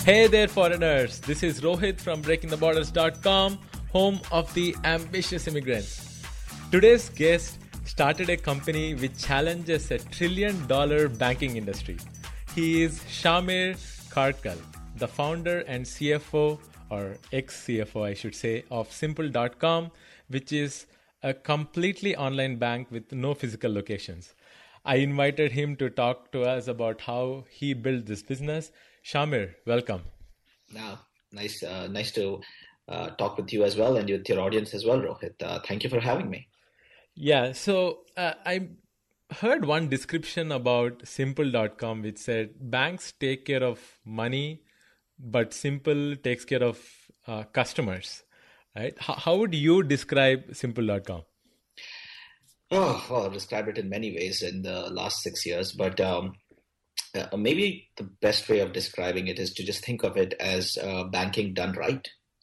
Hey there, foreigners. This is Rohit from BreakingTheBorders.com, home of the ambitious immigrants. Today's guest started a company which challenges a $1 trillion banking industry. He is Shamir Karkal, the founder and CFO, or ex-CFO, I should say, of Simple.com, which is a completely online bank with no physical locations. I invited him to talk to us about how he built this business. Shamir, welcome. Now, nice to talk with you as well and with your audience as well, Rohit. Thank you for having me. Yeah, so I heard one description about Simple.com which said banks take care of money, but Simple takes care of customers. Right? How would you describe Simple.com? Oh, well, I've described it in many ways in the last 6 years, but maybe the best way of describing it is to just think of it as banking done right.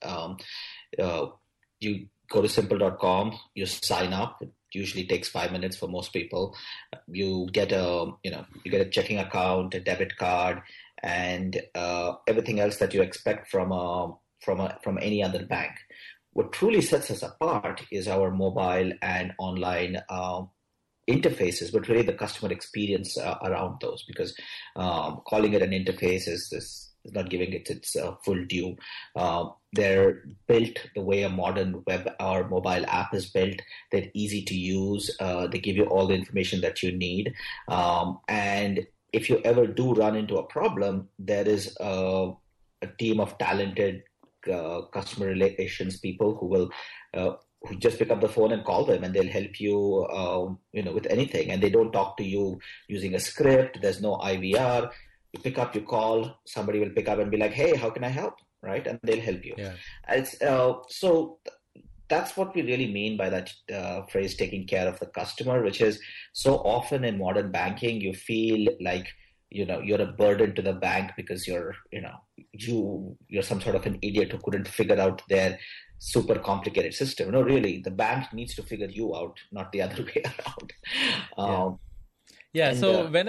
You go to Simple.com, you sign up. It usually takes 5 minutes for most people. You get a checking account, a debit card, and everything else that you expect from any other bank. What truly sets us apart is our mobile and online interfaces, but really the customer experience around those, because calling it an interface is not giving it its full due. They're built the way a modern web or mobile app is built. They're easy to use. They give you all the information that you need. And if you ever do run into a problem, there is a team of talented customer relations people who will who just pick up the phone and call them, and they'll help you with anything. And they don't talk to you using a script. There's no IVR. You pick up, you call, somebody will pick up and be like, hey, how can I help? Right? And they'll help you. Yeah. So that's what we really mean by that phrase, taking care of the customer, which is so often in modern banking, you feel like you're a burden to the bank because you're some sort of an idiot who couldn't figure out their super complicated system. No, really, the bank needs to figure you out, not the other way around. So when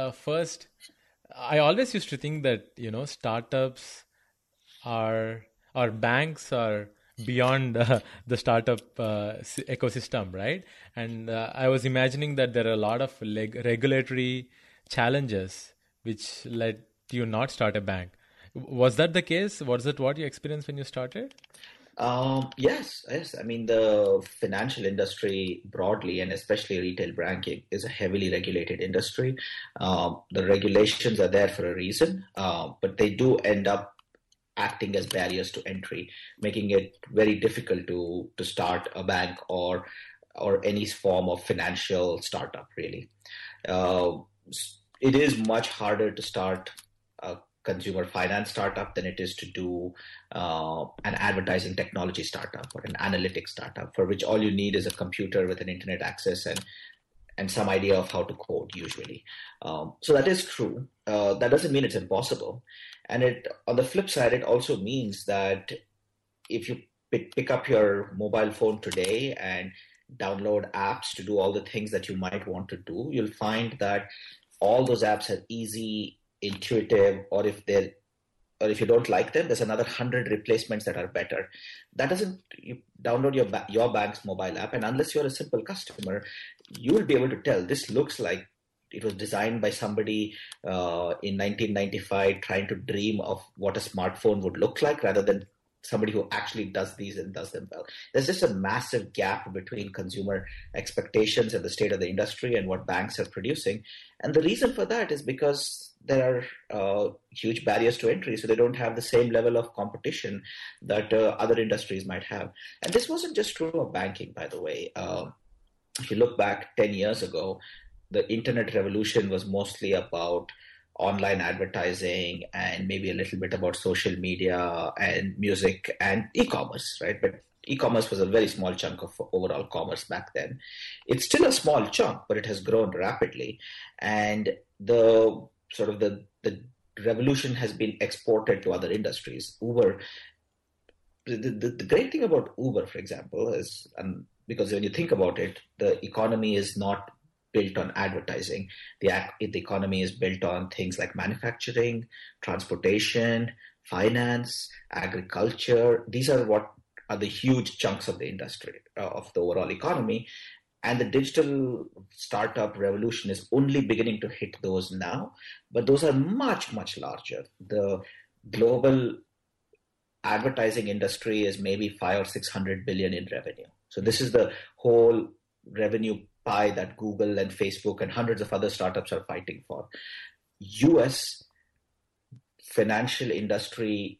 I always used to think that, startups or banks are beyond the startup ecosystem, right? And I was imagining that there are a lot of regulatory challenges which led you not start a bank. Was that the case? Was that what you experienced when you started? Yes. I mean, the financial industry broadly, and especially retail banking, is a heavily regulated industry. The regulations are there for a reason, but they do end up acting as barriers to entry, making it very difficult to start a bank or any form of financial startup, really. It is much harder to start a consumer finance startup than it is to do an advertising technology startup or an analytics startup, for which all you need is a computer with an internet access and some idea of how to code, usually. So that is true. That doesn't mean it's impossible. And on the flip side, it also means that if you pick up your mobile phone today and download apps to do all the things that you might want to do, you'll find that all those apps are easy, intuitive, or if you don't like them, there's another 100 replacements that are better. You download your bank's mobile app, and unless you're a Simple customer, you will be able to tell this looks like it was designed by somebody in 1995 trying to dream of what a smartphone would look like, rather than somebody who actually does these and does them well. There's just a massive gap between consumer expectations and the state of the industry and what banks are producing. And the reason for that is because there are huge barriers to entry, so they don't have the same level of competition that other industries might have. And this wasn't just true of banking, by the way. If you look back 10 years ago, the internet revolution was mostly about online advertising and maybe a little bit about social media and music and e-commerce, right? But e-commerce was a very small chunk of overall commerce back then. It's still a small chunk, but it has grown rapidly. And the revolution has been exported to other industries. Uber, the great thing about Uber, for example, is, because when you think about it, the economy is not built on advertising. The economy is built on things like manufacturing, transportation, finance, agriculture. These are what are the huge chunks of the industry, of the overall economy. And the digital startup revolution is only beginning to hit those now, but those are much, much larger. The global advertising industry is maybe 500 or 600 billion in revenue. So this is the whole revenue pie that Google and Facebook and hundreds of other startups are fighting for. US financial industry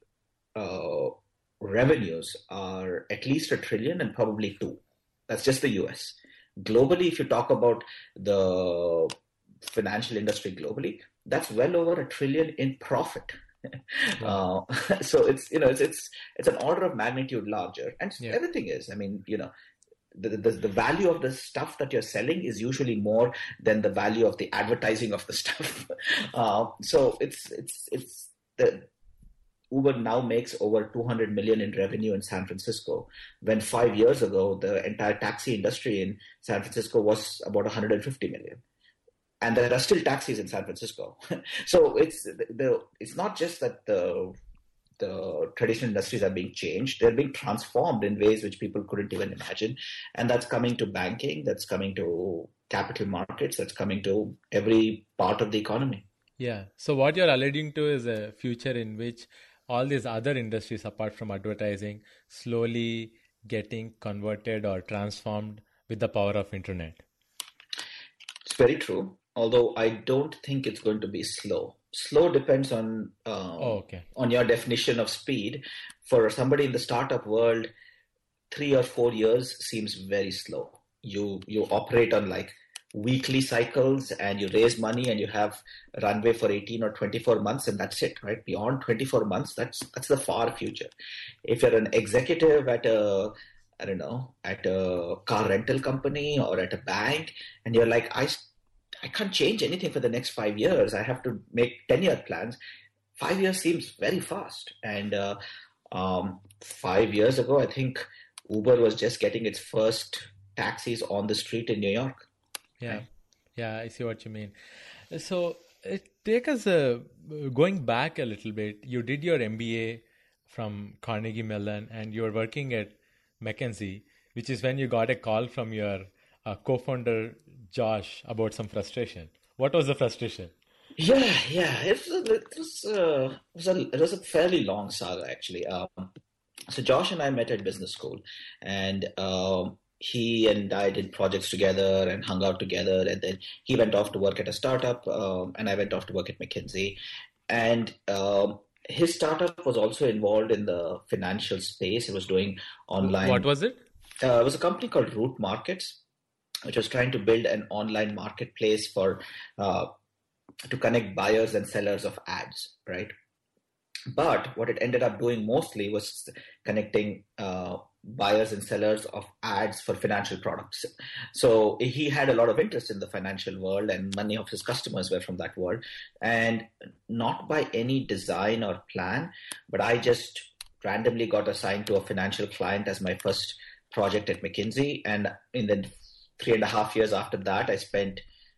revenues are at least $1 trillion and probably $2 trillion. That's just the US. Globally, if you talk about the financial industry globally, that's well over $1 trillion in profit. Wow. So it's an order of magnitude larger, and everything is. I mean, the value of the stuff that you're selling is usually more than the value of the advertising of the stuff. So it's the Uber now makes over 200 million in revenue in San Francisco, when 5 years ago, the entire taxi industry in San Francisco was about 150 million. And there are still taxis in San Francisco. So it's not just that the traditional industries are being changed, they're being transformed in ways which people couldn't even imagine. And that's coming to banking, that's coming to capital markets, that's coming to every part of the economy. Yeah. So what you're alluding to is a future in which all these other industries apart from advertising slowly getting converted or transformed with the power of internet. It's very true. Although I don't think it's going to be slow. Slow depends on on your definition of speed. For somebody in the startup world, 3 or 4 years seems very slow. You operate on like weekly cycles, and you raise money, and you have runway for 18 or 24 months, and that's it, right? Beyond 24 months, that's the far future. If you're an executive at a car rental company or at a bank, and you're like, I can't change anything for the next 5 years. I have to make 10-year plans. 5 years seems very fast. And 5 years ago, I think Uber was just getting its first taxis on the street in New York. Yeah, right? Yeah, I see what you mean. So take us going back a little bit. You did your MBA from Carnegie Mellon, and you were working at McKinsey, which is when you got a call from your co-founder Josh about some frustration. What was the frustration? Yeah, it was a fairly long saga actually. So Josh and I met at business school, and he and I did projects together and hung out together, and then he went off to work at a startup, and I went off to work at McKinsey, and his startup was also involved in the financial space. It was doing online. What was it? It was a company called Root Markets, which was trying to build an online marketplace for to connect buyers and sellers of ads, right? But what it ended up doing mostly was connecting buyers and sellers of ads for financial products. So he had a lot of interest in the financial world, and many of his customers were from that world. And not by any design or plan, but I just randomly got assigned to a financial client as my first project at McKinsey. And in the 3.5 years after that, I spent,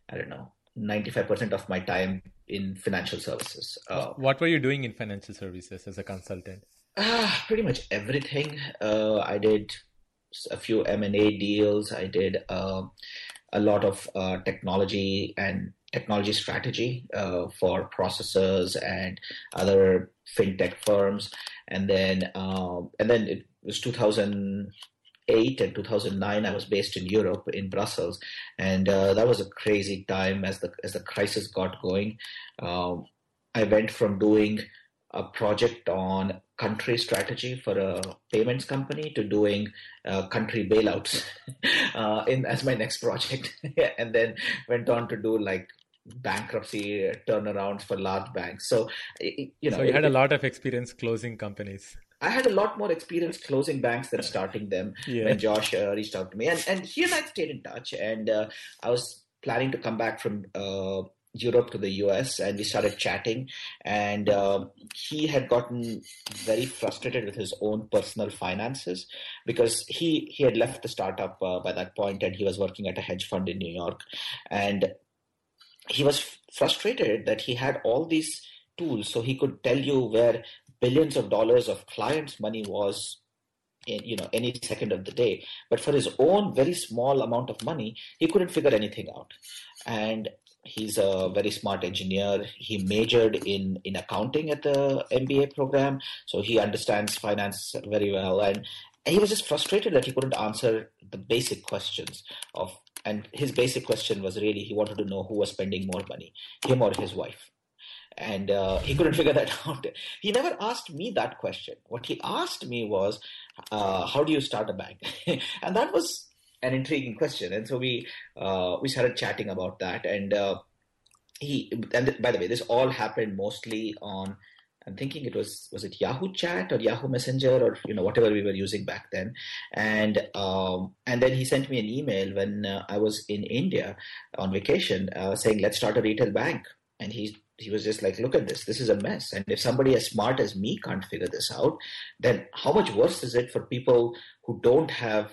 95% of my time in financial services. What were you doing in financial services as a consultant? Pretty much everything. I did a few M&A deals. I did a lot of technology and technology strategy for processors and other fintech firms. And then it was 2008 and 2009. I was based in Europe, in Brussels, and that was a crazy time as the crisis got going. I went from doing a project on country strategy for a payments company to doing country bailouts as my next project, and then went on to do like bankruptcy turnarounds for large banks. So So you had a lot of experience closing companies. I had a lot more experience closing banks than starting them when Josh reached out to me. And he and I stayed in touch. And I was planning to come back from Europe to the US, and we started chatting. And he had gotten very frustrated with his own personal finances because he had left the startup by that point, and he was working at a hedge fund in New York. And he was frustrated that he had all these tools, so he could tell you where billions of dollars of clients' money was in, any second of the day. But for his own very small amount of money, he couldn't figure anything out. And he's a very smart engineer. He majored in accounting at the MBA program, so he understands finance very well. And he was just frustrated that he couldn't answer the basic questions of. And his basic question was really, he wanted to know who was spending more money, him or his wife. And he couldn't figure that out. He never asked me that question. What he asked me was, how do you start a bank? And that was an intriguing question. And so we started chatting about that. And by the way, this all happened mostly on, I'm thinking it was it Yahoo Chat or Yahoo Messenger or whatever we were using back then, and then he sent me an email when I was in India on vacation, saying let's start a retail bank, and he was just like, look at this is a mess, and if somebody as smart as me can't figure this out, then how much worse is it for people who don't have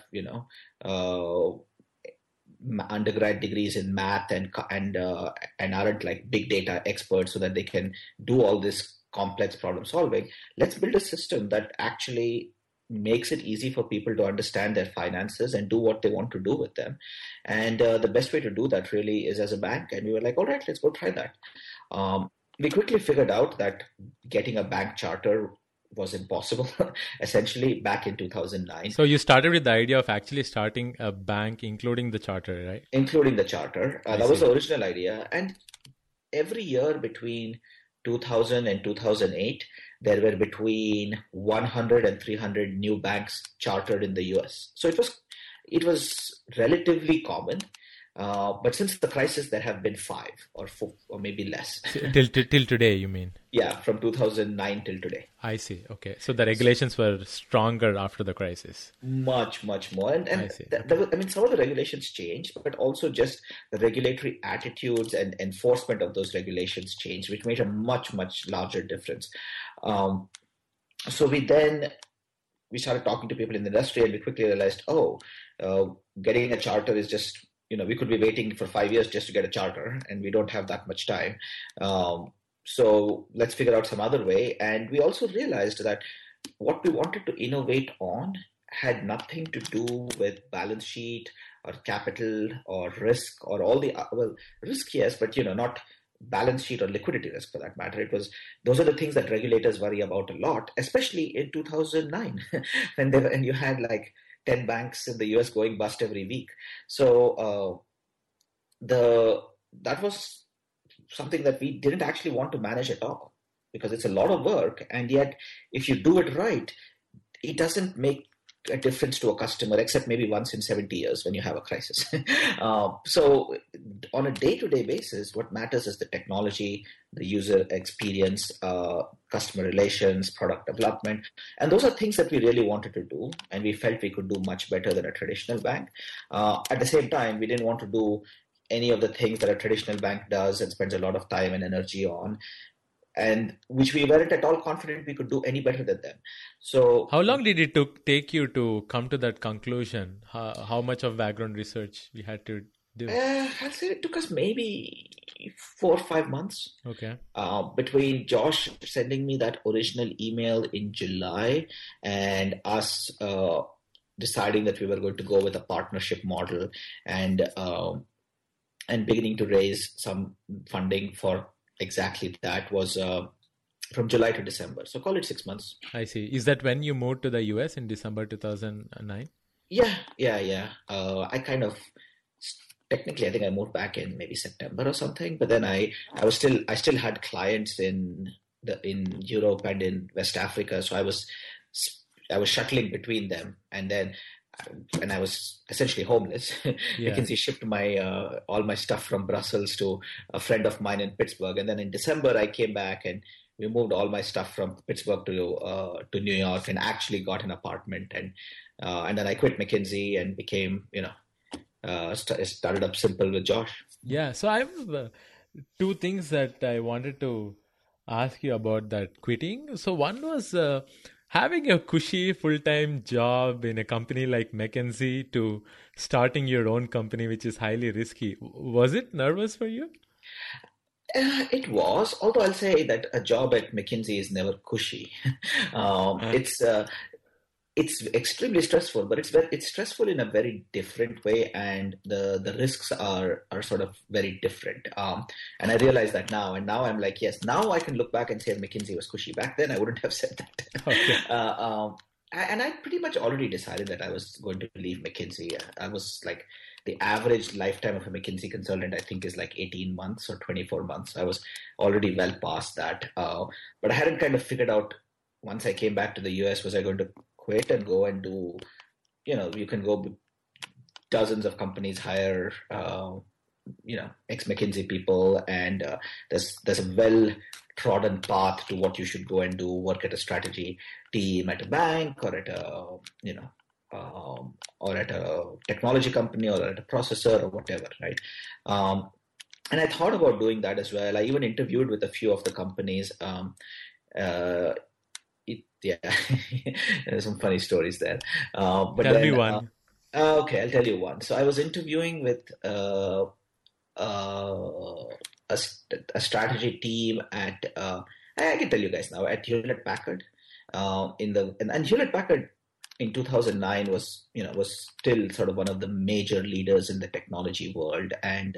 undergrad degrees in math and aren't like big data experts so that they can do all this complex problem solving. Let's build a system that actually makes it easy for people to understand their finances and do what they want to do with them. And the best way to do that really is as a bank. And we were like, all right, let's go try that. We quickly figured out that getting a bank charter was impossible, essentially, back in 2009. So you started with the idea of actually starting a bank, including the charter, right? Including the charter. That was the original idea. And every year between 2000 and 2008, there were between 100 and 300 new banks chartered in the US. So it was relatively common. But since the crisis, there have been 5 or 4 or maybe less. Till today, you mean? Yeah, from 2009 till today. I see. Okay. So the regulations were stronger after the crisis. Much more. And some of the regulations changed, but also just the regulatory attitudes and enforcement of those regulations changed, which made a much larger difference. So we started talking to people in the industry, and we quickly realized, getting a charter is just, we could be waiting for 5 years just to get a charter, and we don't have that much time. So let's figure out some other way. And we also realized that what we wanted to innovate on had nothing to do with balance sheet or capital or risk or all the, risk, yes, but not balance sheet or liquidity risk for that matter. Those are the things that regulators worry about a lot, especially in 2009 when you had like 10 banks in the US going bust every week. So that was something that we didn't actually want to manage at all, because it's a lot of work. And yet, if you do it right, it doesn't make a difference to a customer, except maybe once in 70 years when you have a crisis. So on a day-to-day basis, what matters is the technology, the user experience, customer relations, product development. And those are things that we really wanted to do, and we felt we could do much better than a traditional bank. At the same time, we didn't want to do any of the things that a traditional bank does and spends a lot of time and energy on, and which we weren't at all confident we could do any better than them. So how long did it take you to come to that conclusion? How much of background research we had to do? I'll say it took us maybe 4 or 5 months. Okay. Between Josh sending me that original email in July and us deciding that we were going to go with a partnership model and beginning to raise some funding for exactly that was from July to December. So call it 6 months. I see. Is that when you moved to the US in December 2009? Yeah. I kind of, technically, I think I moved back in maybe September or something. But then I still had clients in Europe and in West Africa. So I was shuttling between them, and I was essentially homeless. Yeah. McKinsey shipped all my stuff from Brussels to a friend of mine in Pittsburgh, and then in December I came back and we moved all my stuff from Pittsburgh to New York and actually got an apartment, and then I quit McKinsey and became started up Simple with Josh. Yeah, so I have 2 things that I wanted to ask you about that quitting. So one was having a cushy full-time job in a company like McKinsey to starting your own company, which is highly risky. Was it nervous for you? It was, although I'll say that a job at McKinsey is never cushy. um, it's uh, it's extremely stressful, but it's stressful in a very different way, and the risks are sort of very different. And I realize that now, and now I'm like, yes, now I can look back and say McKinsey was cushy. Back then, I wouldn't have said that. Okay. And I pretty much already decided that I was going to leave McKinsey. I was like, the average lifetime of a McKinsey consultant, I think, is like 18 months or 24 months. I was already well past that. But I hadn't kind of figured out once I came back to the US, was I going to quit and go and do, you can go, dozens of companies hire, ex-McKinsey people, and there's a well-trodden path to what you should go and do, work at a strategy team at a bank or at a, or at a technology company or at a processor or whatever, right? And I thought about doing that as well. I even interviewed with a few of the companies. Yeah, there's some funny stories there. But Tell then, me one. okay, I'll tell you one. So I was interviewing with a strategy team at, I can tell you guys now, at Hewlett Packard. And Hewlett Packard in 2009 was still sort of one of the major leaders in the technology world, and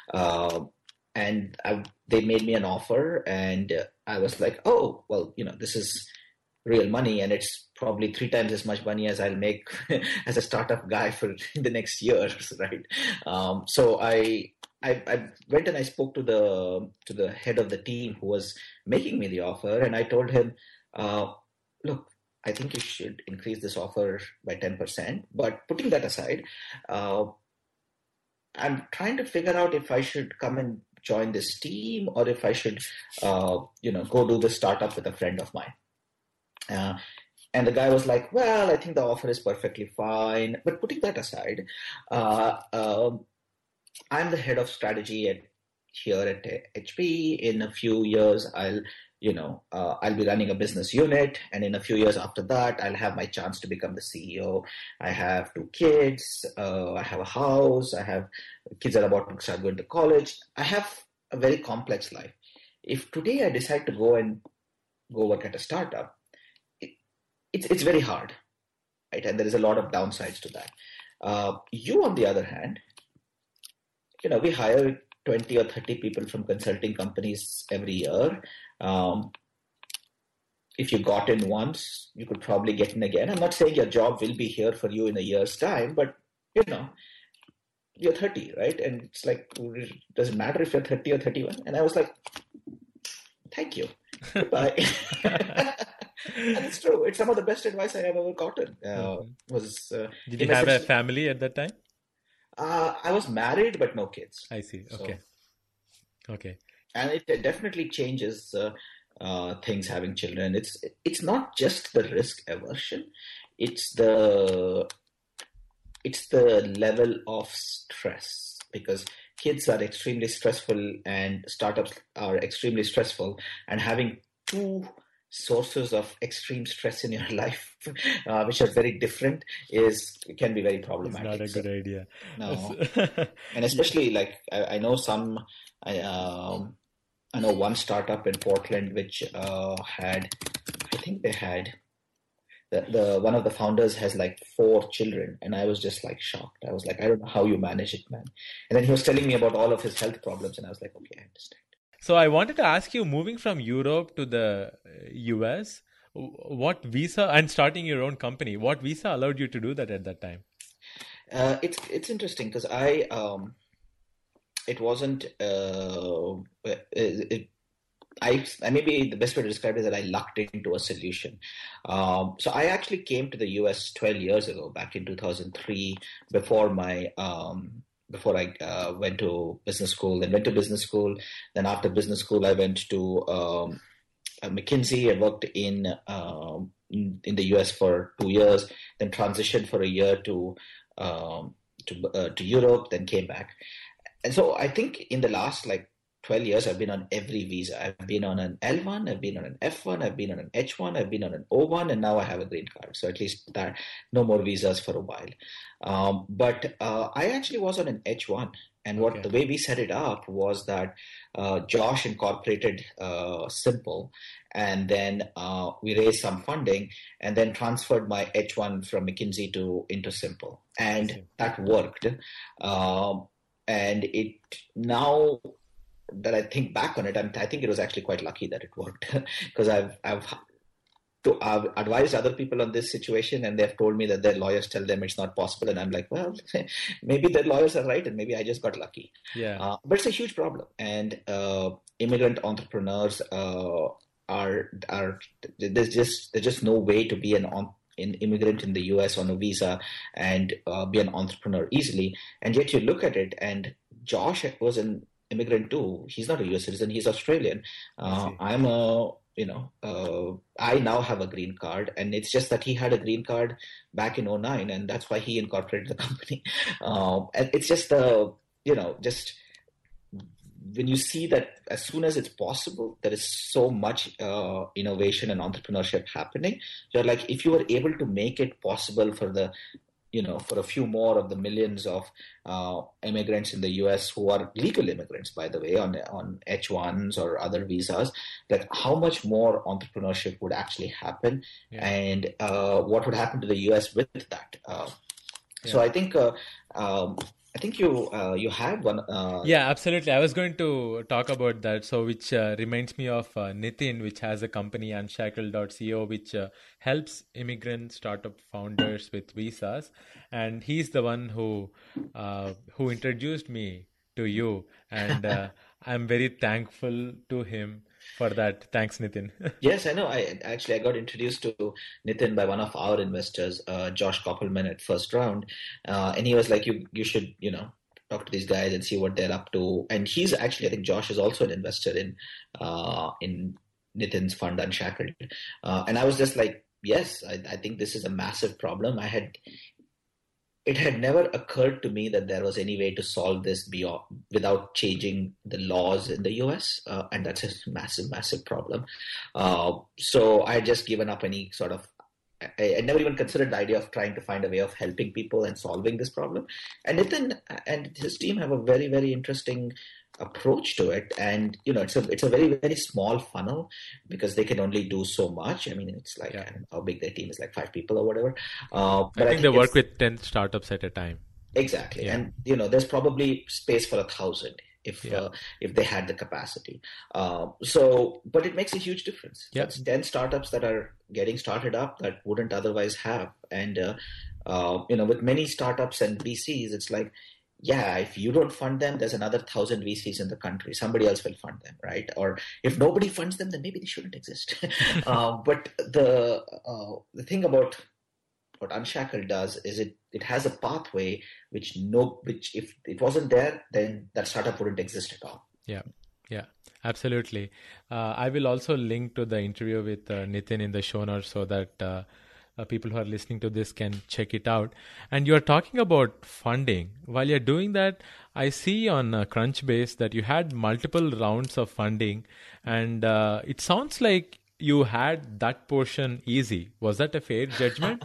they made me an offer, and I was like, oh well, this is real money, and it's probably 3 times as much money as I'll make as a startup guy for the next years, right? So I went and I spoke to the head of the team who was making me the offer, and I told him, look, I think you should increase this offer by 10%. But putting that aside, I'm trying to figure out if I should come and join this team or if I should, go do the startup with a friend of mine. And the guy was like, well, I think the offer is perfectly fine. But putting that aside, I'm the head of strategy here at HP. In a few years, I'll be running a business unit. And in a few years after that, I'll have my chance to become the CEO. I have 2 kids. I have a house. I have kids that are about to start going to college. I have a very complex life. If today I decide to go work at a startup, it's very hard, right? And there is a lot of downsides to that. You, on the other hand, we hire 20 or 30 people from consulting companies every year. If you got in once, you could probably get in again. I'm not saying your job will be here for you in a year's time, but you're 30, right? And it's like, does it matter if you're 30 or 31? And I was like, thank you. Goodbye. And it's true. It's some of the best advice I have ever gotten. Did you have a family at that time? I was married, but no kids. I see. Okay. So, okay. And it definitely changes things having children. It's not just the risk aversion. It's the level of stress, because kids are extremely stressful and startups are extremely stressful, and having 2 sources of extreme stress in your life, which are very different, can be very problematic. It's not a good idea. No, and especially like I know some. I know one startup in Portland which had, I think they had, the one of the founders has like 4 children, and I was just like shocked. I was like, I don't know how you manage it, man. And then he was telling me about all of his health problems, and I was like, okay, I understand. So I wanted to ask you, moving from Europe to the US, what visa, and starting your own company, what visa allowed you to do that at that time? It's interesting because it wasn't. Maybe the best way to describe it is that I lucked into a solution. So I actually came to the US 12 years ago, back in 2003, before I went to business school. Then after business school, I went to McKinsey. I worked in the US for 2 years, then transitioned for a year to Europe, then came back. And so I think in the last 12 years, I've been on every visa. I've been on an L1, I've been on an F1, I've been on an H1, I've been on an O1, and now I have a green card. So at least that, no more visas for a while. But I actually was on an H1, And the way we set it up was that Josh incorporated Simple, and then we raised some funding, and then transferred my H1 from McKinsey into Simple, and that worked. And it now that I think back on it, I think it was actually quite lucky that it worked because I've advised other people on this situation, and they've told me that their lawyers tell them it's not possible, and I'm like, well, maybe their lawyers are right, and maybe I just got lucky. But it's a huge problem, and immigrant entrepreneurs there's just no way to be an immigrant in the US on a visa and be an entrepreneur easily. And yet you look at it, and Josh was an immigrant too. He's not a US citizen; he's Australian. I now have a green card, and it's just that he had a green card back in 2009, and that's why he incorporated the company. And it's just just when you see that as soon as it's possible, there is so much innovation and entrepreneurship happening. You're like, if you were able to make it possible for for a few more of the millions of immigrants in the US who are legal immigrants, by the way, on H1s or other visas, like how much more entrepreneurship would actually happen, and what would happen to the US with that. So I think you had one. Yeah, absolutely. I was going to talk about that. So, which reminds me of Nitin, which has a company, Unshackled.co, which helps immigrant startup founders with visas, and he's the one who introduced me to you, and I'm very thankful to him for that. Thanks, Nitin. Yes, I know. I got introduced to Nitin by one of our investors, Josh Koppelman, at first round, and he was like, "You should, talk to these guys and see what they're up to." And he's actually, I think, Josh is also an investor in Nitin's fund, Unshackled. And I was just like, "Yes, I think this is a massive problem." It had never occurred to me that there was any way to solve this without changing the laws in the US, and that's a massive, massive problem. So I had just given up any sort of. I never even considered the idea of trying to find a way of helping people and solving this problem. And Nitin and his team have a very, very interesting approach to it, and it's a very, very small funnel because they can only do so much. I mean, it's like I don't know how big their team is, like 5 people or whatever. But I think they work with 10 startups at a time. Exactly, and there's probably space for 1,000 if they had the capacity. But it makes a huge difference. That's 10 startups that are getting started up that wouldn't otherwise have, and with many startups and VCs, it's like, if you don't fund them, there's another 1,000 VCs in the country. Somebody else will fund them, right? Or if nobody funds them, then maybe they shouldn't exist. But the thing about what Unshackled does is it has a pathway which if it wasn't there, then that startup wouldn't exist at all. Yeah, absolutely. I will also link to the interview with Nitin in the show notes so that people who are listening to this can check it out. And you're talking about funding. While you're doing that, I see on Crunchbase that you had multiple rounds of funding, and it sounds like you had that portion easy. Was that a fair judgment?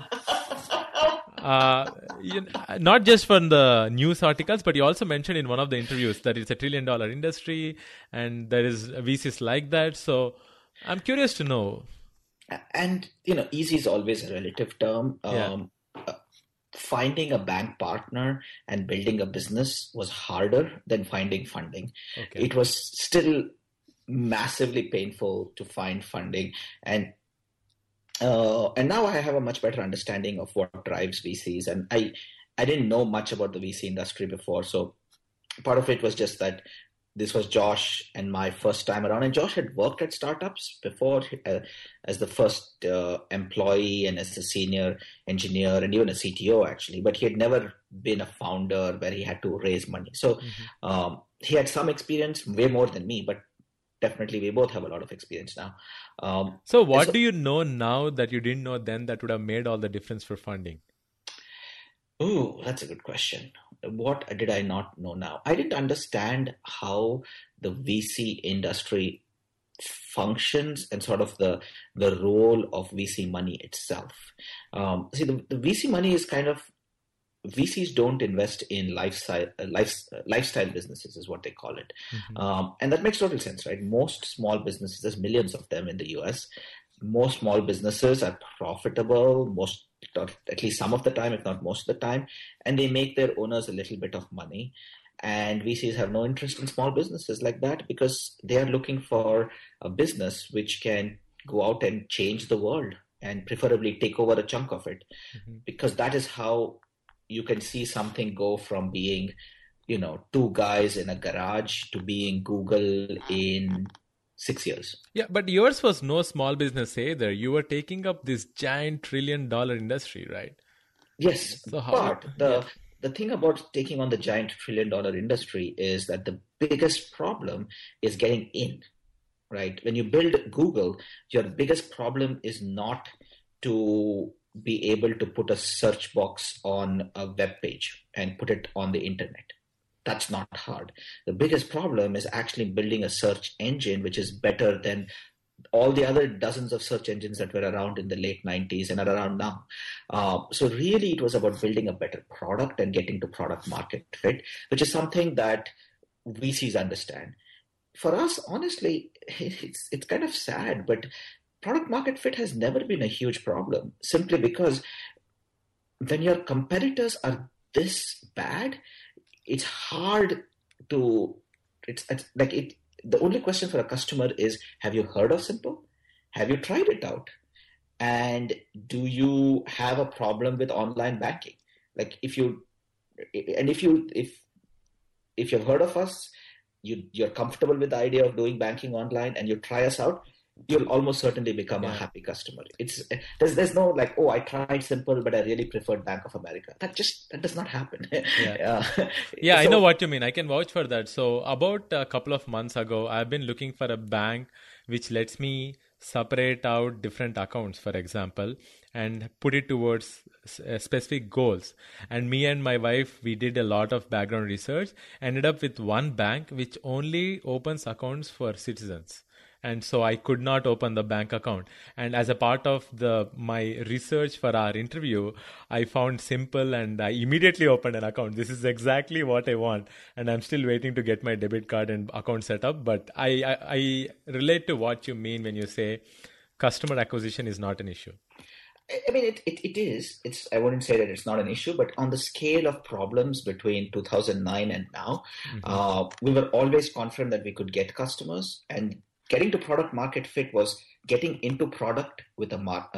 Not just from the news articles, but you also mentioned in one of the interviews that it's $1 trillion industry and there is VCs like that. So I'm curious to know. And, easy is always a relative term. Finding a bank partner and building a business was harder than finding funding. It was still massively painful to find funding. And now I have a much better understanding of what drives VCs. And I didn't know much about the VC industry before. So part of it was just that this was Josh and my first time around. And Josh had worked at startups before as the first employee and as a senior engineer and even a CTO, actually. But he had never been a founder where he had to raise money. So he had some experience, way more than me, but definitely we both have a lot of experience now. So what do you know now that you didn't know then that would have made all the difference for funding? Ooh, that's a good question. What did I not know now? I didn't understand how the VC industry functions and sort of the role of VC money itself. The VC money is kind of VCs don't invest in lifestyle businesses, is what they call it. And that makes total sense, right? Most small businesses, there's millions of them in the US. Most small businesses are profitable, most, or at least some of the time, if not most of the time, and they make their owners a little bit of money. And VCs have no interest in small businesses like that because they are looking for a business which can go out and change the world and preferably take over a chunk of it, because that is how you can see something go from being, two guys in a garage to being Google in 6 years. Yeah, but yours was no small business either. You were taking up this giant $1 trillion industry, right? Yes, so but the thing about taking on the giant $1 trillion industry is that the biggest problem is getting in, right? When you build Google, your biggest problem is not to be able to put a search box on a web page and put it on the internet. That's not hard. The biggest problem is actually building a search engine which is better than all the other dozens of search engines that were around in the late 90s and are around now. So really it was about building a better product and getting to product market fit, which is something that VCs understand. For us, honestly, it's kind of sad, but product market fit has never been a huge problem, simply because when your competitors are this bad, it's hard to, the only question for a customer is, have you heard of Simple? Have you tried it out? And do you have a problem with online banking? Like if you've heard of us, you're comfortable with the idea of doing banking online and you try us out, you'll almost certainly become a happy customer. There's no like, oh, I tried Simple, but I really preferred Bank of America. That does not happen. I know what you mean. I can vouch for that. So about a couple of months ago, I've been looking for a bank which lets me separate out different accounts, for example, and put it towards specific goals. And me and my wife, we did a lot of background research, ended up with one bank which only opens accounts for citizens. And so I could not open the bank account. And as a part of my research for our interview, I found Simple and I immediately opened an account. This is exactly what I want. And I'm still waiting to get my debit card and account set up. But I relate to what you mean when you say customer acquisition is not an issue. I mean, it is. I wouldn't say that it's not an issue, but on the scale of problems between 2009 and now, we were always confident that we could get customers, and getting to product market fit was getting into market with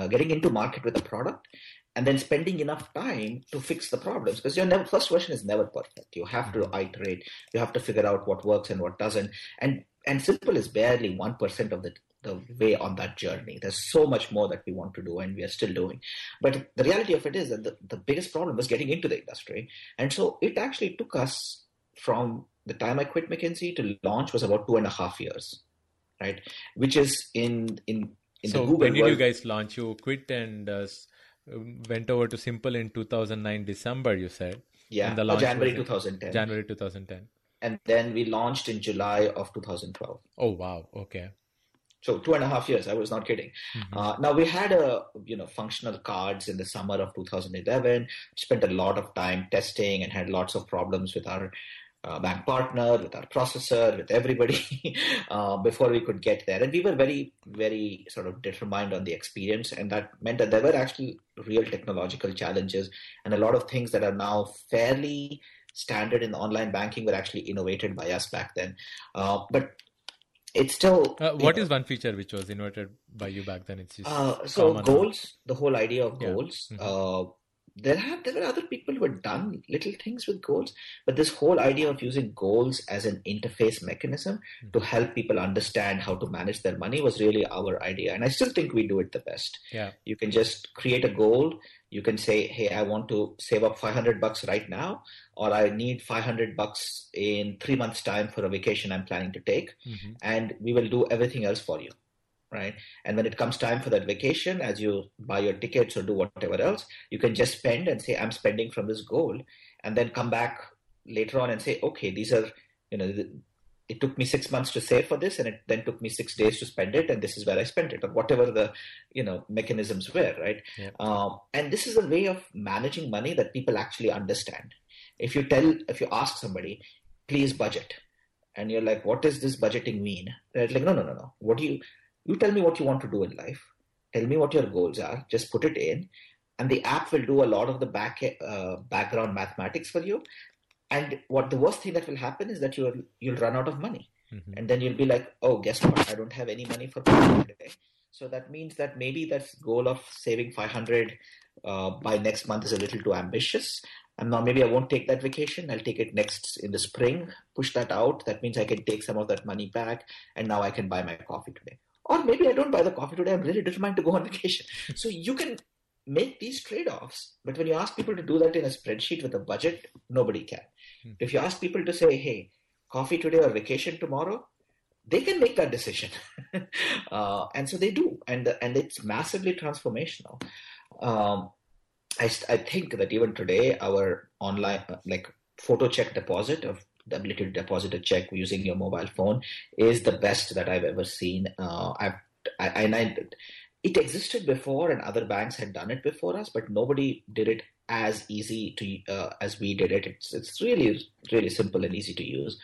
a product, and then spending enough time to fix the problems, because your first version is never perfect. You have to iterate. You have to figure out what works and what doesn't. And Simple is barely 1% of the way on that journey. There's so much more that we want to do, and we are still doing. But the reality of it is that the biggest problem was getting into the industry, and so it actually took us from the time I quit McKinsey to launch was about 2.5 years. Right, which is in the Google. When did you guys launch? You quit and went over to Simple in 2009 December. You said, and the launch January 2010. January 2010, and then we launched in July of 2012. Oh wow! Okay. So 2.5 years. I was not kidding. Now we had functional cards in the summer of 2011. Spent a lot of time testing and had lots of problems with our bank partner, with our processor, with everybody before we could get there. And we were very, very sort of determined on the experience. And that meant that there were actually real technological challenges, and a lot of things that are now fairly standard in online banking were actually innovated by us back then. But it's still... what is one feature which was innovated by you back then? It's just so goals, the whole idea of goals. There were other people who had done little things with goals, but this whole idea of using goals as an interface mechanism to help people understand how to manage their money was really our idea. And I still think we do it the best. Yeah. You can just create a goal. You can say, hey, I want to save up $500 right now, or I need $500 in 3 months' time for a vacation I'm planning to take. And we will do everything else for you. Right. And when it comes time for that vacation, as you buy your tickets or do whatever else, you can just spend and say, I'm spending from this goal, and then come back later on and say, okay, these are, it took me 6 months to save for this, and it then took me 6 days to spend it, and this is where I spent it, or whatever the mechanisms were, right? Yeah. And this is a way of managing money that people actually understand. If you ask somebody, please budget, and you're like, what does this budgeting mean? They're like, no. What do you tell me what you want to do in life? Tell me what your goals are. Just put it in, and the app will do a lot of the background mathematics for you. And what the worst thing that will happen is that you'll run out of money, and then you'll be like, oh, guess what? I don't have any money for coffee today. So that means that maybe that goal of saving 500 by next month is a little too ambitious. And now maybe I won't take that vacation. I'll take it next in the spring, push that out. That means I can take some of that money back, and now I can buy my coffee today. Or maybe I don't buy the coffee today. I'm really determined to go on vacation. So you can make these trade-offs. But when you ask people to do that in a spreadsheet with a budget, nobody can. If you ask people to say, hey, coffee today or vacation tomorrow, they can make that decision. And so they do. And it's massively transformational. I think that even today, our online, photo check deposit, of the ability to deposit a check using your mobile phone, is the best that I've ever seen. It existed before, and other banks had done it before us, but nobody did it as easy to as we did it. It's really, really simple and easy to use.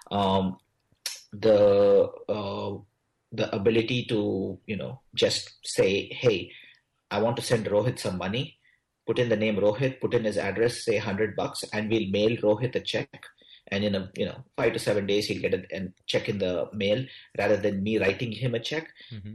The ability to just say, hey, I want to send Rohit some money. Put in the name Rohit, put in his address, say $100, and we'll mail Rohit a check. And in 5 to 7 days, he'll get a check in the mail rather than me writing him a check.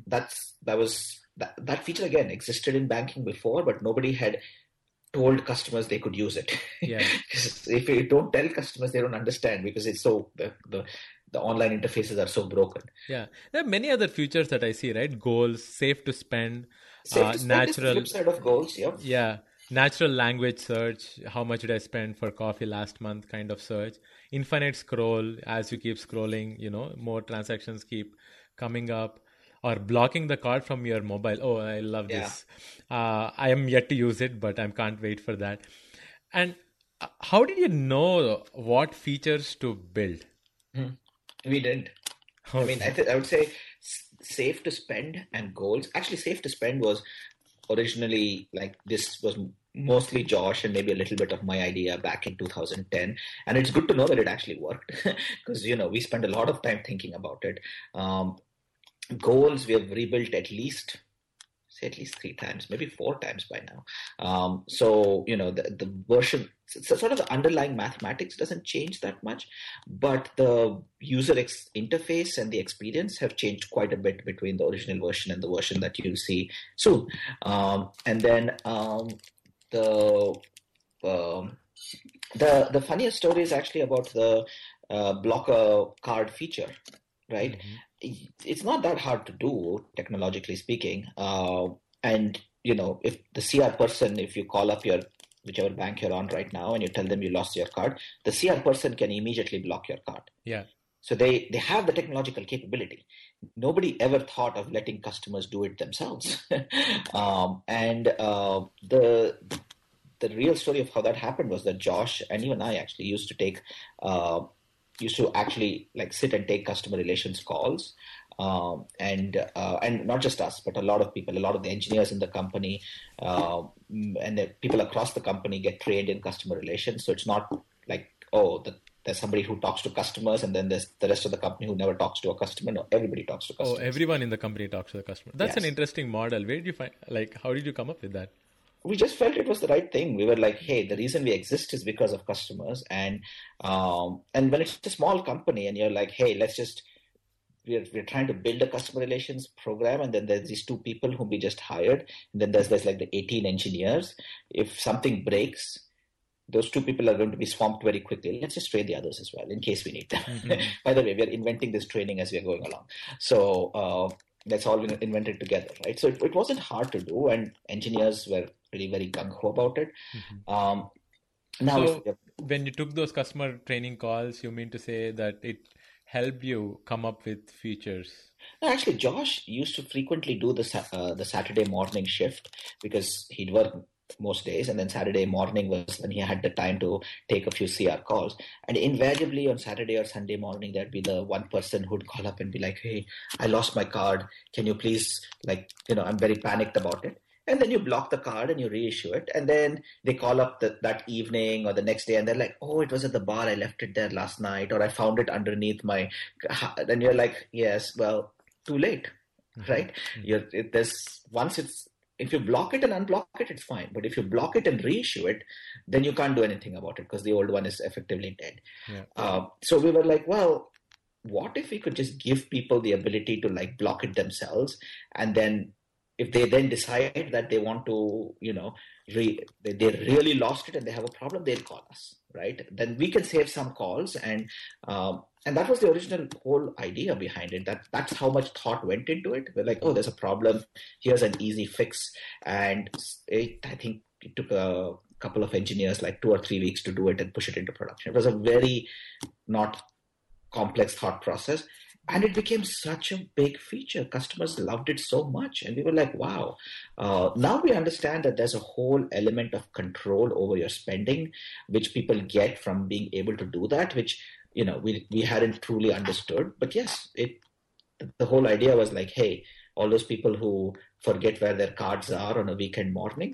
That feature again existed in banking before, but nobody had told customers they could use it. Yeah. If you don't tell customers, they don't understand, because it's so the online interfaces are so broken. Yeah, there are many other features that I see, right? Goals, safe to spend, Safe to spend is the flip side of goals. Yeah, natural language search. How much did I spend for coffee last month? Kind of search. Infinite scroll. As you keep scrolling, more transactions keep coming up. Or blocking the card from your mobile. Oh, I love this. I am yet to use it, but I can't wait for that. And how did you know what features to build? We didn't. I mean, I would say safe to spend and goals. Actually, safe to spend was originally this was mostly Josh and maybe a little bit of my idea back in 2010. And it's good to know that it actually worked, because, we spent a lot of time thinking about it. Goals we have rebuilt at least 3 times, maybe 4 times by now. So the version, sort of the underlying mathematics doesn't change that much, but the user interface and the experience have changed quite a bit between the original version and the version that you'll see soon. And then the funniest story is actually about the block a card feature, right? Mm-hmm. It's not that hard to do, technologically speaking. And if the CR person, if you call up your whichever bank you're on right now and you tell them you lost your card, the CR person can immediately block your card. Yeah. So they have the technological capability. Nobody ever thought of letting customers do it themselves. And the real story of how that happened was that Josh and even I actually used to actually sit and take customer relations calls, and not just us, but a lot of people, a lot of the engineers in the company, and the people across the company get trained in customer relations. So it's not like, there's somebody who talks to customers and then there's the rest of the company who never talks to a customer. No, everybody talks to customers. Oh, everyone in the company talks to the customer. That's an interesting model. Where did you find, how did you come up with that? We just felt it was the right thing. We were like, hey, the reason we exist is because of customers. And when it's a small company and you're like, hey, we're trying to build a customer relations program, and then there's these 2 people whom we just hired, and then there's the 18 engineers. If something breaks, those 2 people are going to be swamped very quickly. Let's just train the others as well in case we need them. Mm-hmm. By the way, we are inventing this training as we are going along. So that's all invented together, right? So it wasn't hard to do, and engineers were really very gung-ho about it. Mm-hmm. When you took those customer training calls, you mean to say that it helped you come up with features? No, actually, Josh used to frequently do the Saturday morning shift because he'd work most days. And then Saturday morning was when he had the time to take a few CR calls. And invariably on Saturday or Sunday morning, there'd be the one person who'd call up and be like, hey, I lost my card. Can you please, I'm very panicked about it. And then you block the card and you reissue it. And then they call up that evening or the next day and they're like, oh, it was at the bar. I left it there last night, or I found it underneath my. Then you're like, yes, well, too late, right? If you block it and unblock it, it's fine. But if you block it and reissue it, then you can't do anything about it because the old one is effectively dead. Yeah. So we were like, well, what if we could just give people the ability to block it themselves, and then if they then decide that they want to, they really lost it and they have a problem, they'll call us, right? Then we can save some calls, and that was the original whole idea behind it. That's how much thought went into it. We're like, oh, there's a problem. Here's an easy fix, and I think it took a couple of engineers 2 or 3 weeks to do it and push it into production. It was a very not complex thought process. And it became such a big feature. Customers loved it so much. And we were like, wow. Now we understand that there's a whole element of control over your spending, which people get from being able to do that, which, we hadn't truly understood. But yes, the whole idea was like, hey, all those people who forget where their cards are on a weekend morning,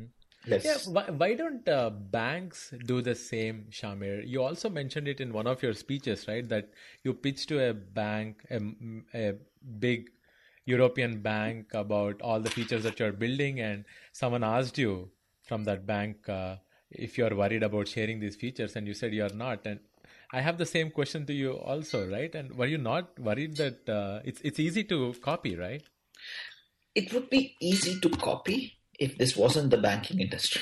why don't banks do the same, Shamir? You also mentioned it in one of your speeches, right? That you pitched to a bank, a big European bank, about all the features that you're building, and someone asked you from that bank if you're worried about sharing these features, and you said you're not. And I have the same question to you also, right? And were you not worried that it's easy to copy, right? It would be easy to copy if this wasn't the banking industry.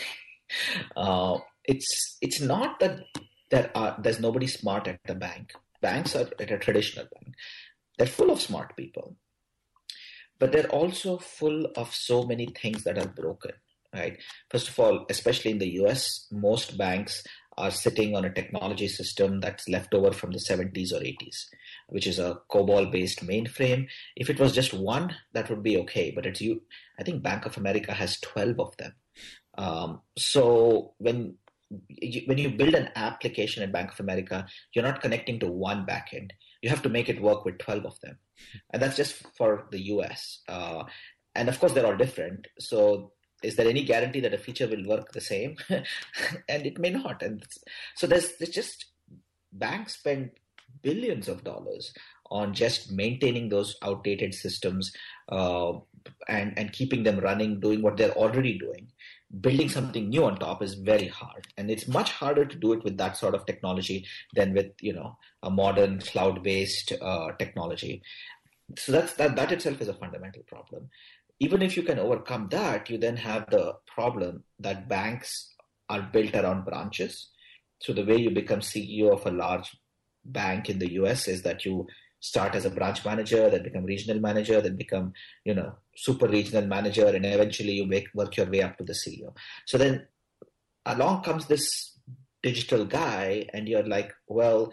It's not that there's nobody smart at the bank. Banks are at a traditional bank. They're full of smart people, but they're also full of so many things that are broken, right? First of all, especially in the US, most banks are sitting on a technology system that's left over from the 70s or 80s, which is a COBOL-based mainframe. If it was just one, that would be okay. But I think Bank of America has 12 of them. So when you build an application at Bank of America, you're not connecting to one backend. You have to make it work with 12 of them. And that's just for the US. And of course, they're all different. So is there any guarantee that a feature will work the same? And it may not. And so there's just banks spend billions of dollars on just maintaining those outdated systems and keeping them running, doing what they're already doing. Building something new on top is very hard. And it's much harder to do it with that sort of technology than with, a modern cloud-based technology. So that itself is a fundamental problem. Even if you can overcome that, you then have the problem that banks are built around branches. So the way you become CEO of a large bank in the US is that you start as a branch manager, then become regional manager, then become, super regional manager, and eventually you work your way up to the CEO. So then along comes this digital guy, and you're like, well,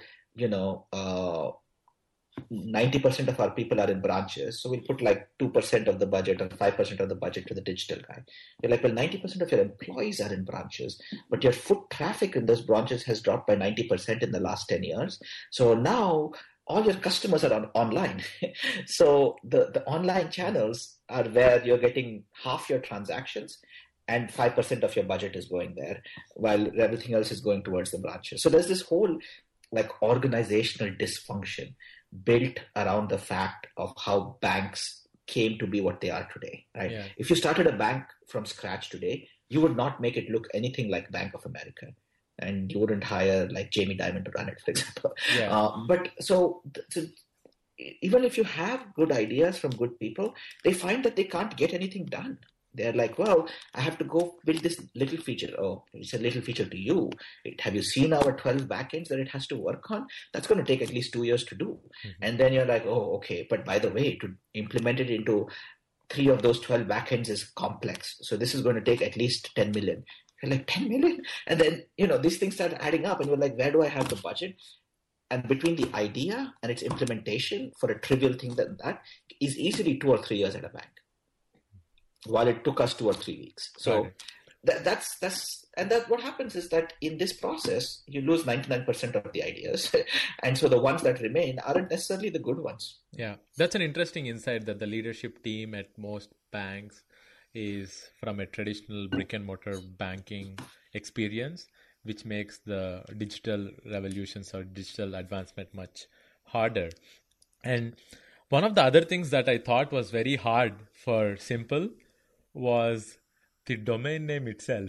90% of our people are in branches, so we'll put 2% of the budget or 5% of the budget to the digital guy. You're like, well, 90% of your employees are in branches, but your foot traffic in those branches has dropped by 90% in the last 10 years. So now all your customers are online. So the online channels are where you're getting half your transactions, and 5% of your budget is going there, while everything else is going towards the branches. So there's this whole organizational dysfunction built around the fact of how banks came to be what they are today, right? Yeah. If you started a bank from scratch today, you would not make it look anything like Bank of America, and you wouldn't hire Jamie Dimon to run it, for example. Yeah. But so even if you have good ideas from good people, they find that they can't get anything done. They're like, well, I have to go build this little feature. Oh, it's a little feature to you. Have you seen our 12 backends that it has to work on? That's going to take at least 2 years to do. Mm-hmm. And then you're like, oh, okay. But by the way, to implement it into 3 of those 12 backends is complex. So this is going to take at least 10 million. You're like, 10 million? And then, these things start adding up and you're like, where do I have the budget? And between the idea and its implementation for a trivial thing that is easily 2 or 3 years at a bank, while it took us 2 or 3 weeks. So That's what happens is that in this process you lose 99% of the ideas, and so the ones that remain aren't necessarily the good ones. Yeah, that's an interesting insight that the leadership team at most banks is from a traditional brick and mortar banking experience, which makes the digital revolutions or digital advancement much harder. And one of the other things that I thought was very hard for Simple was the domain name itself.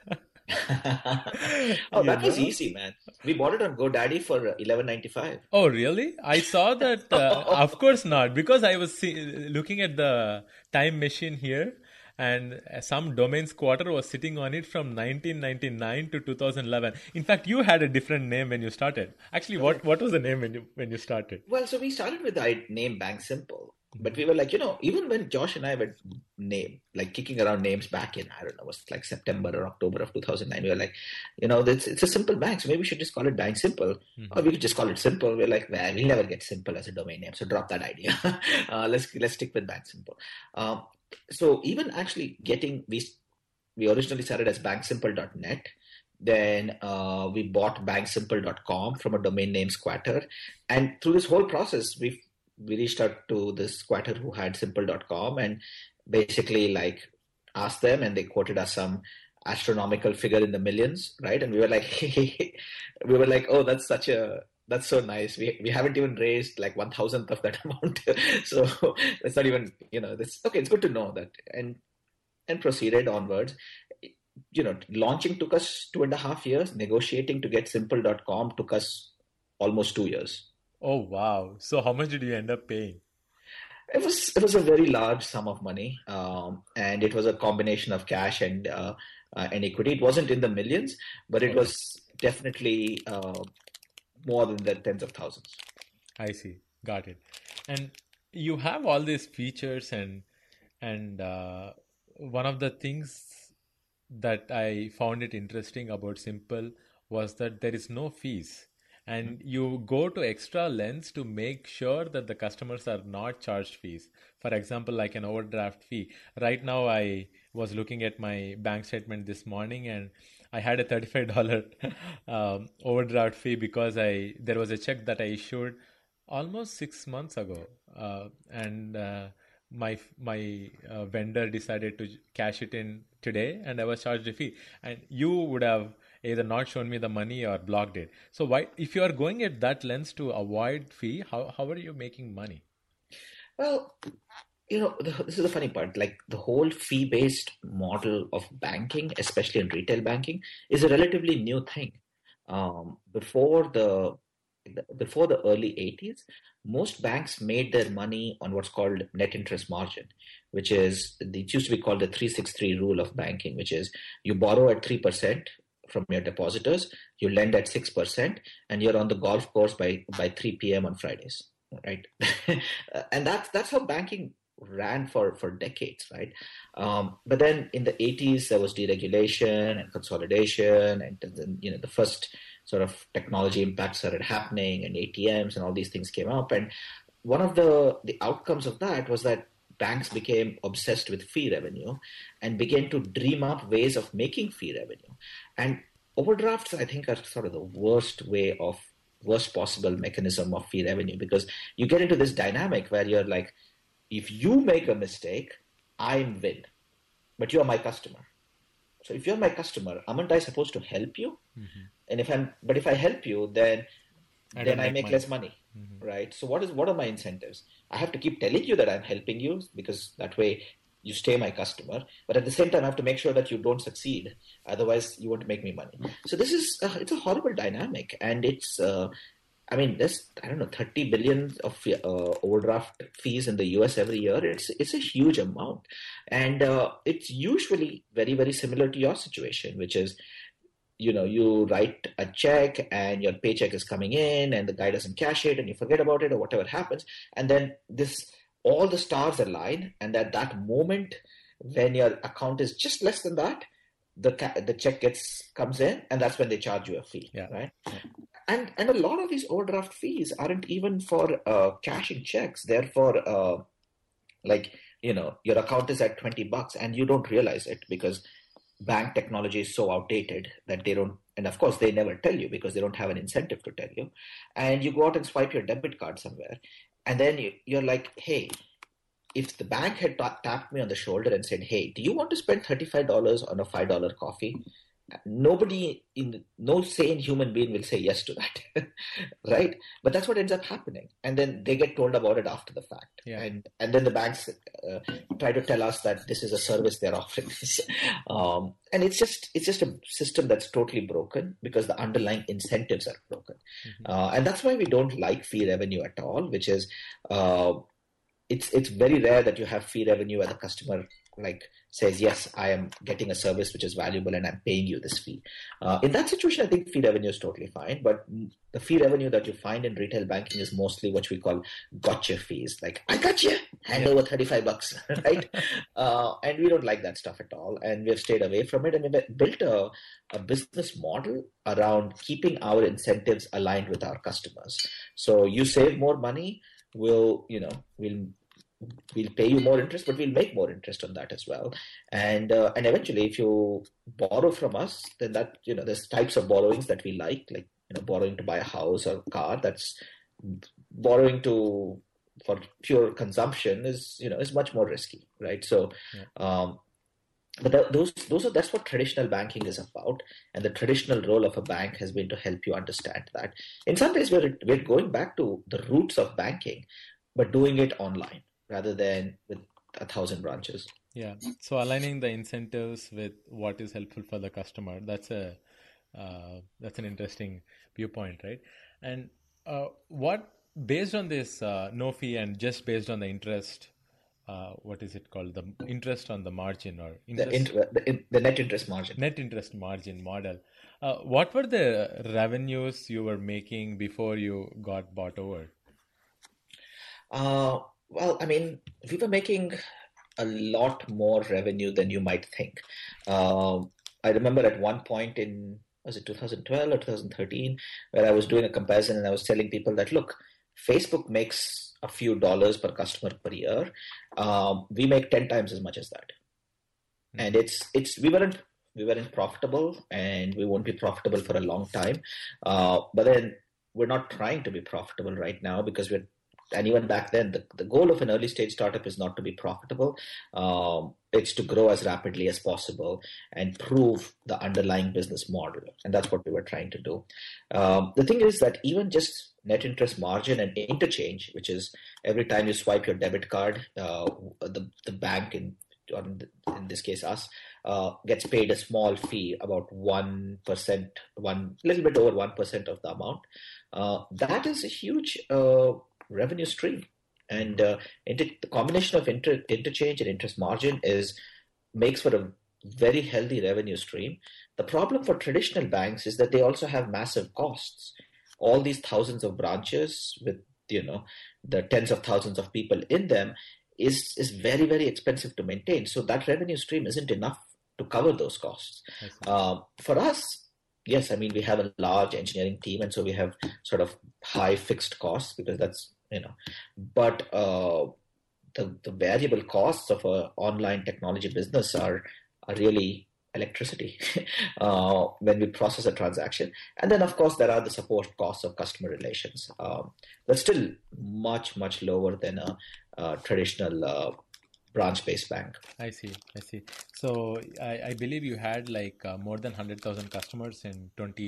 Oh, You that was know? easy, man. We bought it on GoDaddy for 11.95. Oh, really? I saw that. Of course not, because I was looking at the time machine here, and some domains quarter was sitting on it from 1999 to 2011. In fact, you had a different name when you started. Actually, what was the name when you started? Well, so we started with the name Bank Simple, but we were like, even when Josh and I were kicking around names back in, I don't know, it was like September or October of 2009. We were like, it's a simple bank, so maybe we should just call it Bank Simple, or we could just call it Simple. We're like, well, we'll never get Simple as a domain name, so drop that idea. Let's stick with Bank Simple. So even actually we originally started as banksimple.net. Then we bought banksimple.com from a domain name squatter. And through this whole process, we reached out to this squatter who had simple.com and basically asked them, and they quoted us some astronomical figure in the millions, right? And we were like, oh, that's so nice. We haven't even raised like 1,000th of that amount. So it's not even, okay, it's good to know that. And proceeded onwards. Launching took us 2.5 years. Negotiating to get simple.com took us almost 2 years. Oh, wow. So how much did you end up paying? It was a very large sum of money, and it was a combination of cash and equity. It wasn't in the millions, but it was definitely more than the tens of thousands. I see. Got it. And you have all these features, and one of the things that I found it interesting about Simple was that there is no fees, and you go to extra lengths to make sure that the customers are not charged fees. For example, like an overdraft fee. Right now, I was looking at my bank statement this morning, and I had a $35 overdraft fee because there was a check that I issued almost 6 months ago, and my vendor decided to cash it in today, and I was charged a fee. And you would have either not shown me the money or blocked it. So why, if you are going at that length to avoid fee, how are you making money? Well, this is the funny part. Like the whole fee-based model of banking, especially in retail banking, is a relatively new thing. Before the early 80s, most banks made their money on what's called net interest margin, which is, it used to be called the 363 rule of banking, which is you borrow at 3% from your depositors, you lend at 6%, and you're on the golf course by 3 p.m. on Fridays, right? And that's how banking ran for decades, right? But then in the 80s, there was deregulation and consolidation, and then, the first sort of technology impacts started happening, and ATMs and all these things came up. And one of the outcomes of that was that banks became obsessed with fee revenue and began to dream up ways of making fee revenue. And overdrafts, I think, are sort of the worst possible mechanism of fee revenue, because you get into this dynamic where you're like, if you make a mistake, I'm win, but you're my customer. So if you're my customer, aren't I supposed to help you? Mm-hmm. And if I help you, then I make less money, mm-hmm. right? So what are my incentives? I have to keep telling you that I'm helping you, because that way you stay my customer. But at the same time, I have to make sure that you don't succeed. Otherwise, you won't make me money. So this is it's a horrible dynamic, and it's there's 30 billion of overdraft fees in the US every year. It's a huge amount, and it's usually very, very similar to your situation, which is, you write a check and your paycheck is coming in and the guy doesn't cash it and you forget about it or whatever happens. And then all the stars align, and at that moment when your account is just less than that, the check comes in, and that's when they charge you a fee, right? Yeah. And a lot of these overdraft fees aren't even for cashing checks. They're for your account is at $20 and you don't realize it, because bank technology is so outdated that they don't, and of course they never tell you because they don't have an incentive to tell you. And you go out and swipe your debit card somewhere, and then you're like, hey, if the bank had tapped me on the shoulder and said, hey, do you want to spend $35 on a $5 coffee? No sane human being will say yes to that, right? But that's what ends up happening, and then they get told about it after the fact, and then the banks try to tell us that this is a service they're offering, and it's just a system that's totally broken because the underlying incentives are broken, and that's why we don't like fee revenue at all. Which is, it's very rare that you have fee revenue where the customer says, yes, I am getting a service which is valuable and I'm paying you this fee. In that situation, I think fee revenue is totally fine. But the fee revenue that you find in retail banking is mostly what we call gotcha fees. Like, I got you, hand over $35, right? And we don't like that stuff at all. And we have stayed away from it. And we've built a business model around keeping our incentives aligned with our customers. So you save more money, we'll pay you more interest, but we'll make more interest on that as well. And eventually, if you borrow from us, then that, there's types of borrowings that we like borrowing to buy a house or a car. That's borrowing for pure consumption is much more risky, right? So, but that's what traditional banking is about. And the traditional role of a bank has been to help you understand that. In some ways, we're going back to the roots of banking, but doing it online rather than with 1,000 branches. Yeah. So aligning the incentives with what is helpful for the customer, that's an interesting viewpoint, right? And based on this no fee and just based on the interest, what is it called? The interest on the margin or interest? The net interest margin. Net interest margin model. What were the revenues you were making before you got bought over? Well, I mean, we were making a lot more revenue than you might think. I remember at one point was it 2012 or 2013, where I was doing a comparison and I was telling people that, look, Facebook makes a few dollars per customer per year. We make 10 times as much as that. And we weren't profitable, and we won't be profitable for a long time. But then we're not trying to be profitable right now because and even back then, the goal of an early stage startup is not to be profitable. It's to grow as rapidly as possible and prove the underlying business model. And that's what we were trying to do. The thing is that even just net interest margin and interchange, which is every time you swipe your debit card, the bank, in this case us, gets paid a small fee, about 1%, little bit over 1% of the amount. That is a huge revenue stream, and the combination of interchange and interest margin makes for a very healthy revenue stream. The problem for traditional banks is that they also have massive costs. All these thousands of branches with the tens of thousands of people in them is very, very expensive to maintain. So that revenue stream isn't enough to cover those costs. For us, yes, I mean, we have a large engineering team, and so we have sort of high fixed costs because that's, but the variable costs of an online technology business are really electricity when we process a transaction. And then, of course, there are the support costs of customer relations. But still much, much lower than a traditional branch-based bank. I see. So I believe you had more than 100,000 customers in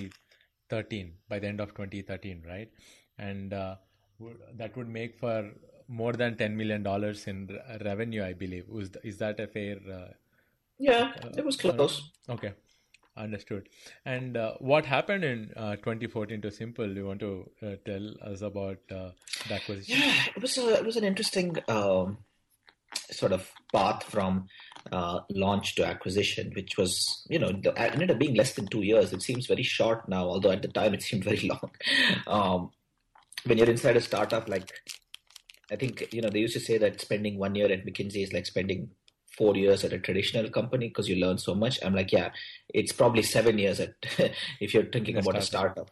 2013, by the end of 2013, right? And that would make for more than $10 million in revenue, I believe. Is that a fair? Yeah, it was close. Okay, understood. And what happened in 2014 to Simple? You want to tell us about the acquisition? Yeah, it was an interesting sort of path from launch to acquisition, which was, it ended up being less than 2 years. It seems very short now, although at the time it seemed very long. When you're inside a startup, I think, they used to say that spending 1 year at McKinsey is like spending 4 years at a traditional company because you learn so much. I'm like, yeah, it's probably 7 years if you're thinking about a startup.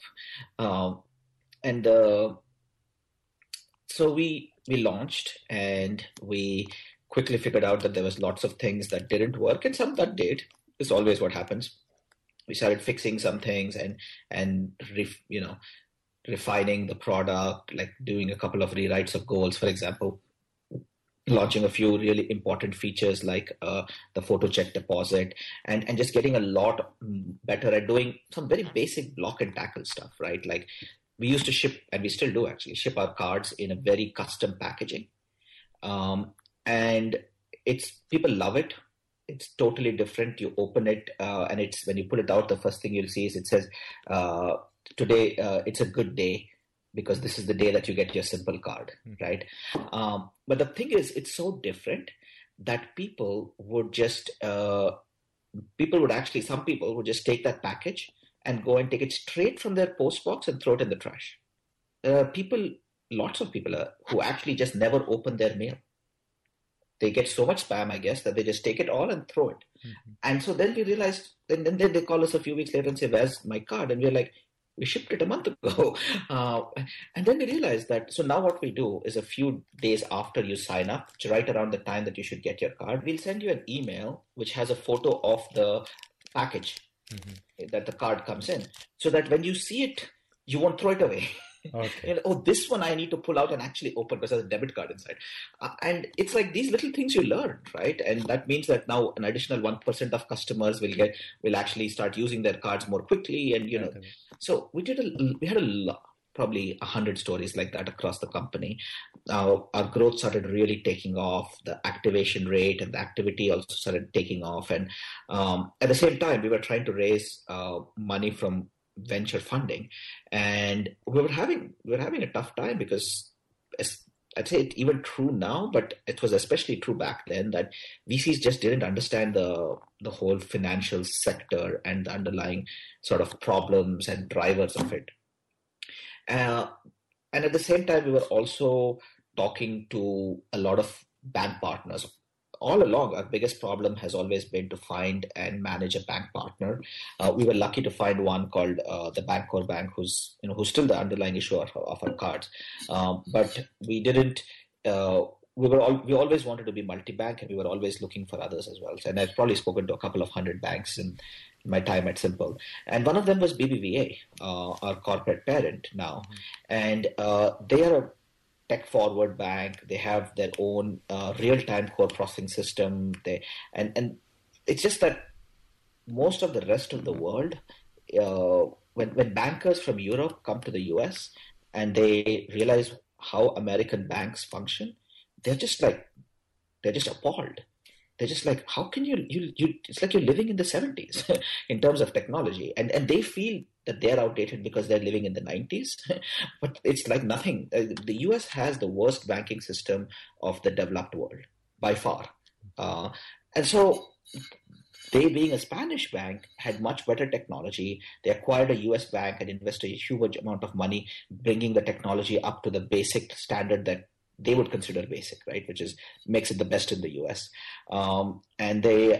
So we launched, and we quickly figured out that there was lots of things that didn't work and some that did. It's always what happens. We started fixing some things and refining the product, like doing a couple of rewrites of goals, for example, launching a few really important features like the photo check deposit, and just getting a lot better at doing some very basic block and tackle stuff, right? Like we used to ship, and we still do actually, ship our cards in a very custom packaging. And it's people love it. It's totally different. You open it, and it's when you pull it out, the first thing you'll see is it says, today it's a good day because this is the day that you get your simple card, right? But the thing is, it's so different that people would just some people would just take that package and go and take it straight from their post box and throw it in the trash. Lots of people who actually just never open their mail. They get so much spam, I guess, that they just take it all and throw it. Mm-hmm. And so then we realized, and then they call us a few weeks later and say, where's my card? And we're like, we shipped it a month ago. And then we realized that, so now what we do is a few days after you sign up, right around the time that you should get your card, we'll send you an email which has a photo of the package that the card comes in, so that when you see it, you won't throw it away. Okay. This one I need to pull out and actually open because there's a debit card inside. And it's like these little things you learn, right? And that means that now an additional 1% of customers will actually start using their cards more quickly. And, so we had a lot, probably 100 stories like that across the company. Our growth started really taking off. The activation rate and the activity also started taking off. And at the same time, we were trying to raise money from venture funding, and we were having a tough time because I'd say it's even true now, but it was especially true back then, that VCs just didn't understand the whole financial sector and the underlying sort of problems and drivers of it. And at the same time, we were also talking to a lot of bank partners. All along, our biggest problem has always been to find and manage a bank partner. We were lucky to find one called the Bancorp Bank, who's still the underlying issuer of our cards. But we didn't. We always wanted to be multi-bank, and we were always looking for others as well. And I've probably spoken to a couple of 100 banks in my time at Simple, and one of them was BBVA, our corporate parent now, and they are a tech-forward bank. They have their own real-time core processing system. And it's just that most of the rest of the world, when bankers from Europe come to the US and they realize how American banks function, they're just appalled. They're just like, how can you it's like you're living in the 70s in terms of technology. And they feel that they're outdated because they're living in the 90s. But it's like nothing. The US has the worst banking system of the developed world by far. And so they, being a Spanish bank, had much better technology. They acquired a US bank and invested a huge amount of money bringing the technology up to the basic standard that they would consider basic, right? Which makes it the best in the US. And they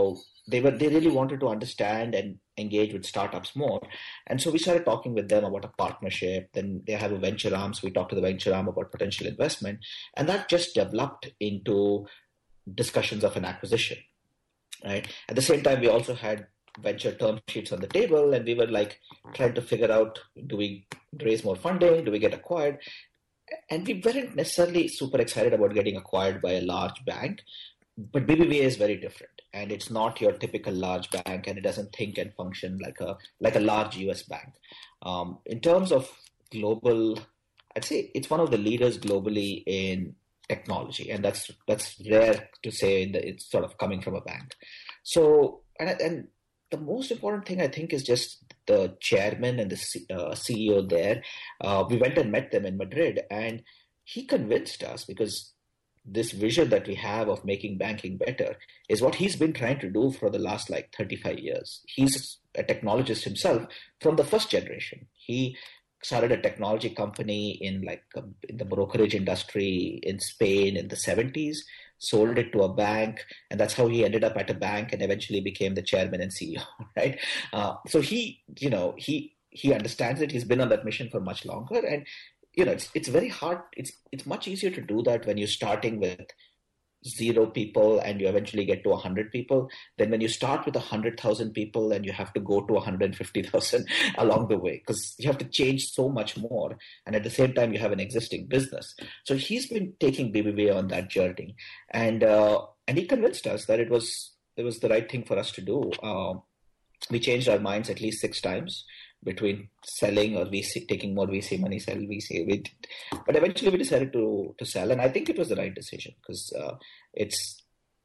really wanted to understand and engage with startups more. And so we started talking with them about a partnership. Then they have a venture arm. So we talked to the venture arm about potential investment. And that just developed into discussions of an acquisition, right? At the same time, we also had venture term sheets on the table, and we were like trying to figure out, do we raise more funding? Do we get acquired? And we weren't necessarily super excited about getting acquired by a large bank, but BBVA is very different, and it's not your typical large bank, and it doesn't think and function like a large US bank. In terms of global, I'd say it's one of the leaders globally in technology, and that's rare to say that it's sort of coming from a bank. So, and the most important thing, I think, is just the chairman and the CEO there. We went and met them in Madrid, and he convinced us, because this vision that we have of making banking better is what he's been trying to do for the last 35 years. He's a technologist himself from the first generation. He started a technology company in the brokerage industry in Spain in the 70s, sold it to a bank, and that's how he ended up at a bank and eventually became the chairman and CEO, right? So he understands it. He's been on that mission for much longer, and it's very hard. It's much easier to do that when you're starting with zero people and you eventually get to 100 people, then when you start with 100,000 people and you have to go to 150,000 along the way, because you have to change so much more. And at the same time, you have an existing business. So he's been taking BBVA on that journey. And he convinced us that it was the right thing for us to do. We changed our minds at least 6 times between selling or VC, taking more VC money, sell VC. But eventually we decided to sell, and I think it was the right decision because it's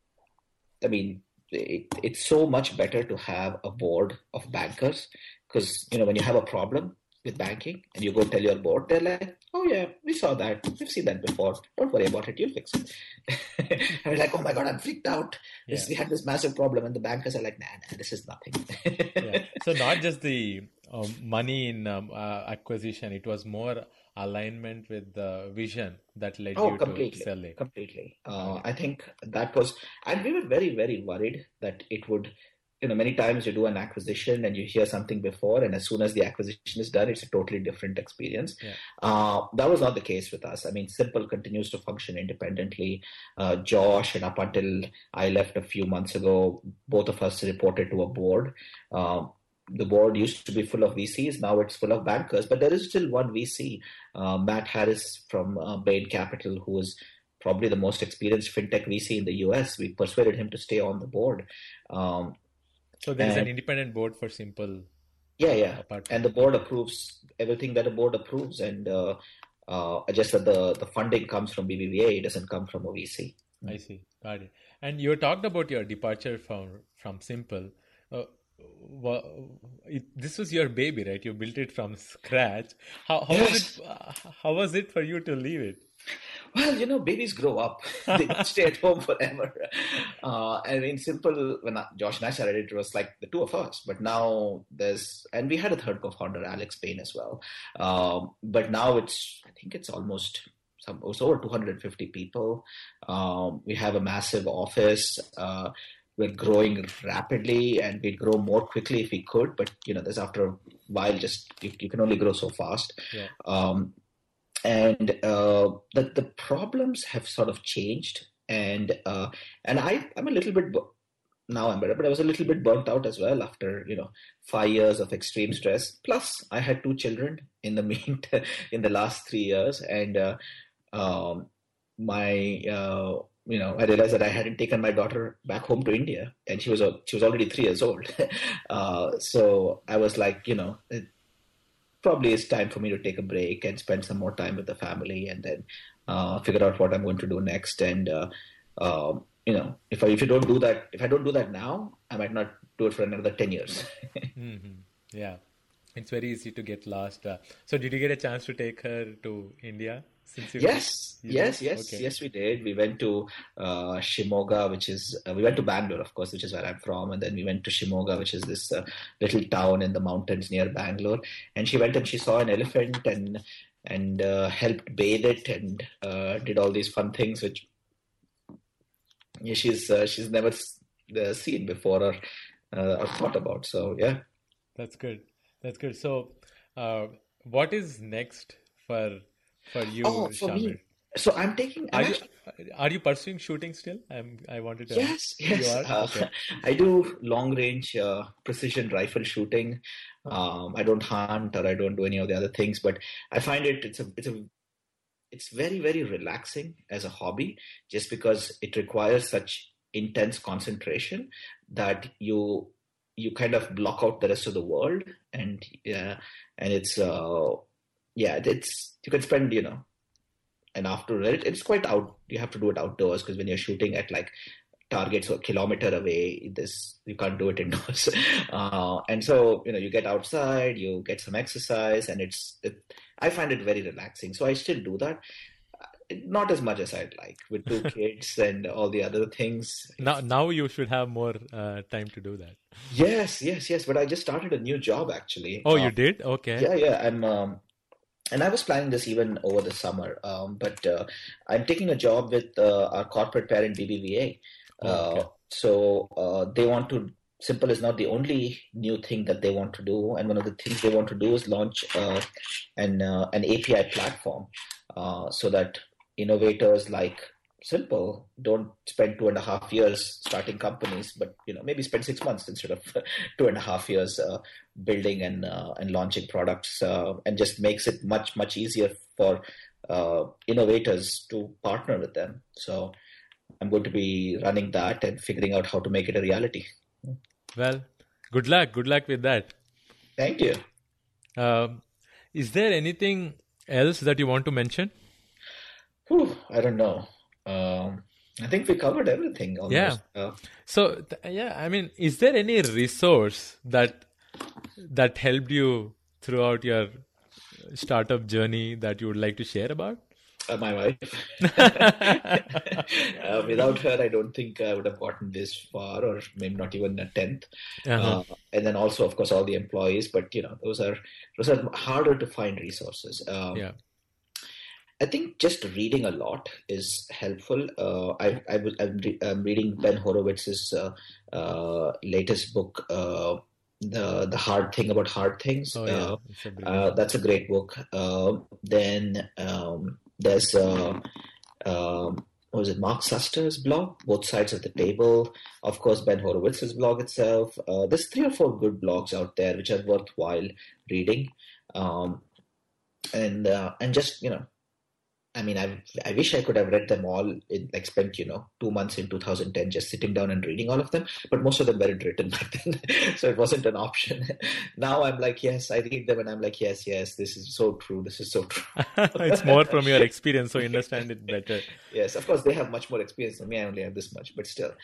so much better to have a board of bankers, because when you have a problem with banking and you go tell your board, they're like, oh yeah, we saw that, we've seen that before, don't worry about it, you'll fix it. And we're like, oh my god, I'm freaked out. Yeah. We had this massive problem, and the bankers are like, nah, this is nothing. Yeah. So not just the money in acquisition, it was more alignment with the vision that led you to sell it. Completely. I think that was, and we were very, very worried that it would, many times you do an acquisition and you hear something before, and as soon as the acquisition is done, it's a totally different experience. Yeah. That was not the case with us. I mean, Simple continues to function independently. Josh, and up until I left a few months ago, both of us reported to a board. The board used to be full of VCs. Now it's full of bankers, but there is still one VC, Matt Harris from Bain Capital, who is probably the most experienced fintech VC in the US. We persuaded him to stay on the board. So there's an independent board for Simple. Yeah. And the board approves everything that a board approves. And just that the funding comes from BBVA, it doesn't come from a VC. I see. Got it. And you talked about your departure from Simple. This was your baby, right? You built it from scratch. How was it for you to leave it? Well, babies grow up. They don't stay at home forever. I mean, Simple, when Josh and I started, it was like the two of us. But now and we had a third co-founder, Alex Payne, as well. But now I think it's almost over 250 people. We have a massive office. We're growing rapidly, and we'd grow more quickly if we could. But, there's after a while, just you can only grow so fast. Yeah. And the problems have sort of changed, and I'm a little bit now I'm better, but I was a little bit burnt out as well after 5 years of extreme stress. Plus, I had 2 children in the last 3 years, and I realized that I hadn't taken my daughter back home to India, and she was already 3 years old. So I was like, it probably is time for me to take a break and spend some more time with the family, and then figure out what I'm going to do next. And if I don't do that now, I might not do it for another 10 years. Mm-hmm. Yeah, it's very easy to get lost. So did you get a chance to take her to India? Yes, we did. We went to Shimoga, we went to Bangalore, of course, which is where I'm from, and then we went to Shimoga, which is this little town in the mountains near Bangalore. And she went and she saw an elephant and helped bathe it and did all these fun things, which she's never seen before or thought about. So yeah, that's good. So, what is next for you, for Shamir? me? So I'm taking. Are you pursuing shooting still? I wanted to. Yes. You are? Okay. I do long range precision rifle shooting. I don't hunt or I don't do any of the other things, but I find it's very, very relaxing as a hobby, just because it requires such intense concentration that you kind of block out the rest of the world, and it's you can spend and after it's quite out. You have to do it outdoors, because when you're shooting at like targets a kilometer away, you can't do it indoors. And so you get outside, you get some exercise, and I find it very relaxing. So I still do that. Not as much as I'd like, with 2 kids and all the other things. Now you should have more time to do that. Yes. But I just started a new job, actually. Oh, you did? Okay. Yeah. And I was planning this even over the summer. But I'm taking a job with our corporate parent, BBVA. Okay. So they want to. Simple is not the only new thing that they want to do, and one of the things they want to do is launch an API platform, so that innovators like simple. Don't spend 2.5 years starting companies, but maybe spend 6 months instead of 2.5 years building and launching products, and just makes it much easier for innovators to partner with them. So I'm going to be running that and figuring out how to make it a reality. Well, good luck. Good luck with that. Thank you. Is there anything else that you want to mention? I don't know. I think we covered everything almost. Yeah. So, I mean, is there any resource that helped you throughout your startup journey that you would like to share about? My wife. Without her, I don't think I would have gotten this far, or maybe not even a tenth. And then also, of course, all the employees. But those are harder to find resources. I think just reading a lot is helpful. I'm reading Ben Horowitz's latest book, The Hard Thing About Hard Things. That's a great book. Then there's what was it, Mark Suster's blog, Both Sides of the Table. Of course, Ben Horowitz's blog itself. There's 3 or 4 good blogs out there which are worthwhile reading. And just I mean, I wish I could have read them all, spent 2 months in 2010 just sitting down and reading all of them, but most of them weren't written back then, so it wasn't an option. Now I'm like, yes, I read them and I'm like, yes, this is so true, this is so true. It's more from your experience, so you understand it better. Yes, of course, they have much more experience than me. I only have this much, but still.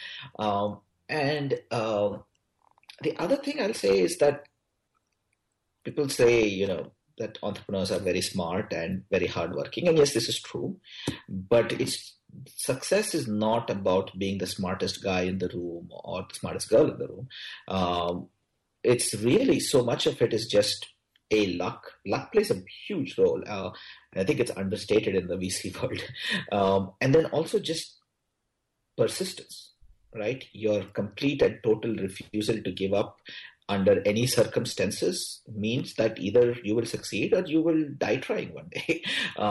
The other thing I'll say is that people say, that entrepreneurs are very smart and very hardworking. And yes, this is true. But success is not about being the smartest guy in the room or the smartest girl in the room. It's really, so much of it is just luck. Luck plays a huge role. And I think it's understated in the VC world. And then also just persistence, right? Your complete and total refusal to give up under any circumstances means that either you will succeed or you will die trying one day.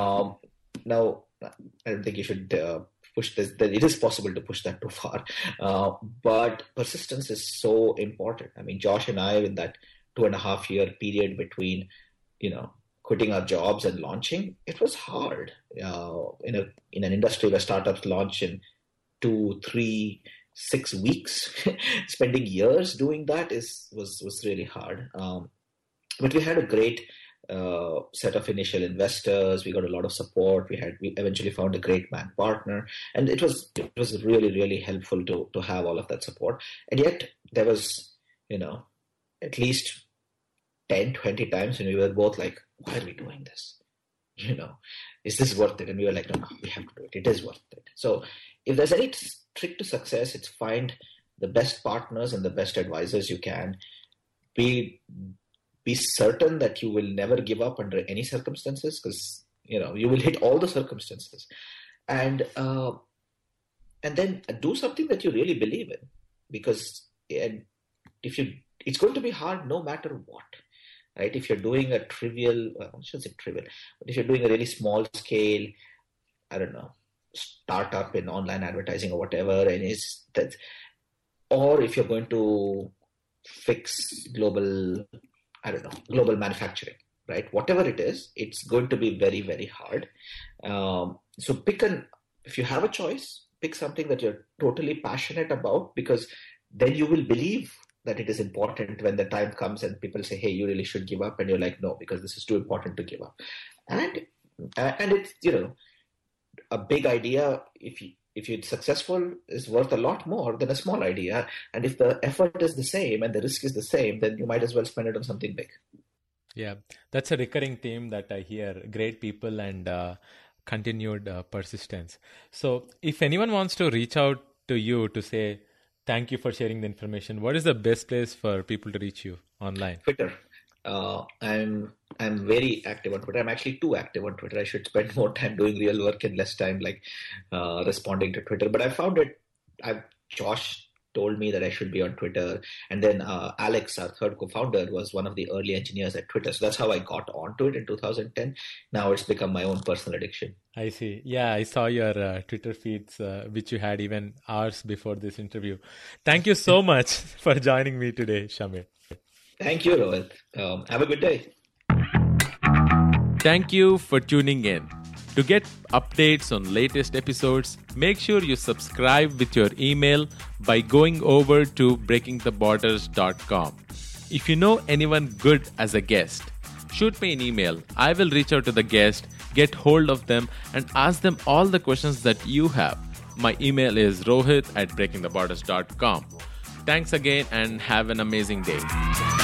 Now, I don't think you should push this. It is possible to push that too far. But persistence is so important. I mean, Josh and I, in that 2.5-year period between, quitting our jobs and launching, it was hard. In an industry where startups launch in 2, 3, 6 weeks, spending years doing that was really hard. But we had a great set of initial investors. We got a lot of support. We eventually found a great man partner, and it was really, really helpful to have all of that support. And yet there was, at least 10, 20 times when we were both like, why are we doing this? Is this worth it? And we were like, no, we have to do it. It is worth it. So if there's any trick to success, it's find the best partners and the best advisors you can. Be certain that you will never give up under any circumstances, because you will hit all the circumstances, and then do something that you really believe in, because it's going to be hard no matter what. Right? If you're doing a trivial, I shouldn't say trivial, but if you're doing a really small scale, I don't know, startup in online advertising or whatever, or if you're going to fix global manufacturing, right? Whatever it is, it's going to be very, very hard. So if you have a choice, pick something that you're totally passionate about, because then you will believe that it is important when the time comes and people say, hey, you really should give up. And you're like, no, because this is too important to give up. And it's, a big idea, if you're successful, is worth a lot more than a small idea. And if the effort is the same and the risk is the same, then you might as well spend it on something big. Yeah, that's a recurring theme that I hear. Great people and continued persistence. So if anyone wants to reach out to you to say, thank you for sharing the information, what is the best place for people to reach you online? Twitter. I'm very active on Twitter. I'm actually too active on Twitter. I should spend more time doing real work and less time responding to Twitter. But I found it. Josh told me that I should be on Twitter. And then Alex, our third co-founder, was one of the early engineers at Twitter. So that's how I got onto it in 2010. Now it's become my own personal addiction. I see. Yeah, I saw your Twitter feeds, which you had even hours before this interview. Thank you so much for joining me today, Shamir. Thank you, Rohit. Have a good day. Thank you for tuning in. To get updates on latest episodes, make sure you subscribe with your email by going over to breakingtheborders.com. If you know anyone good as a guest, shoot me an email. I will reach out to the guest, get hold of them, and ask them all the questions that you have. My email is rohit@breakingtheborders.com. Thanks again and have an amazing day.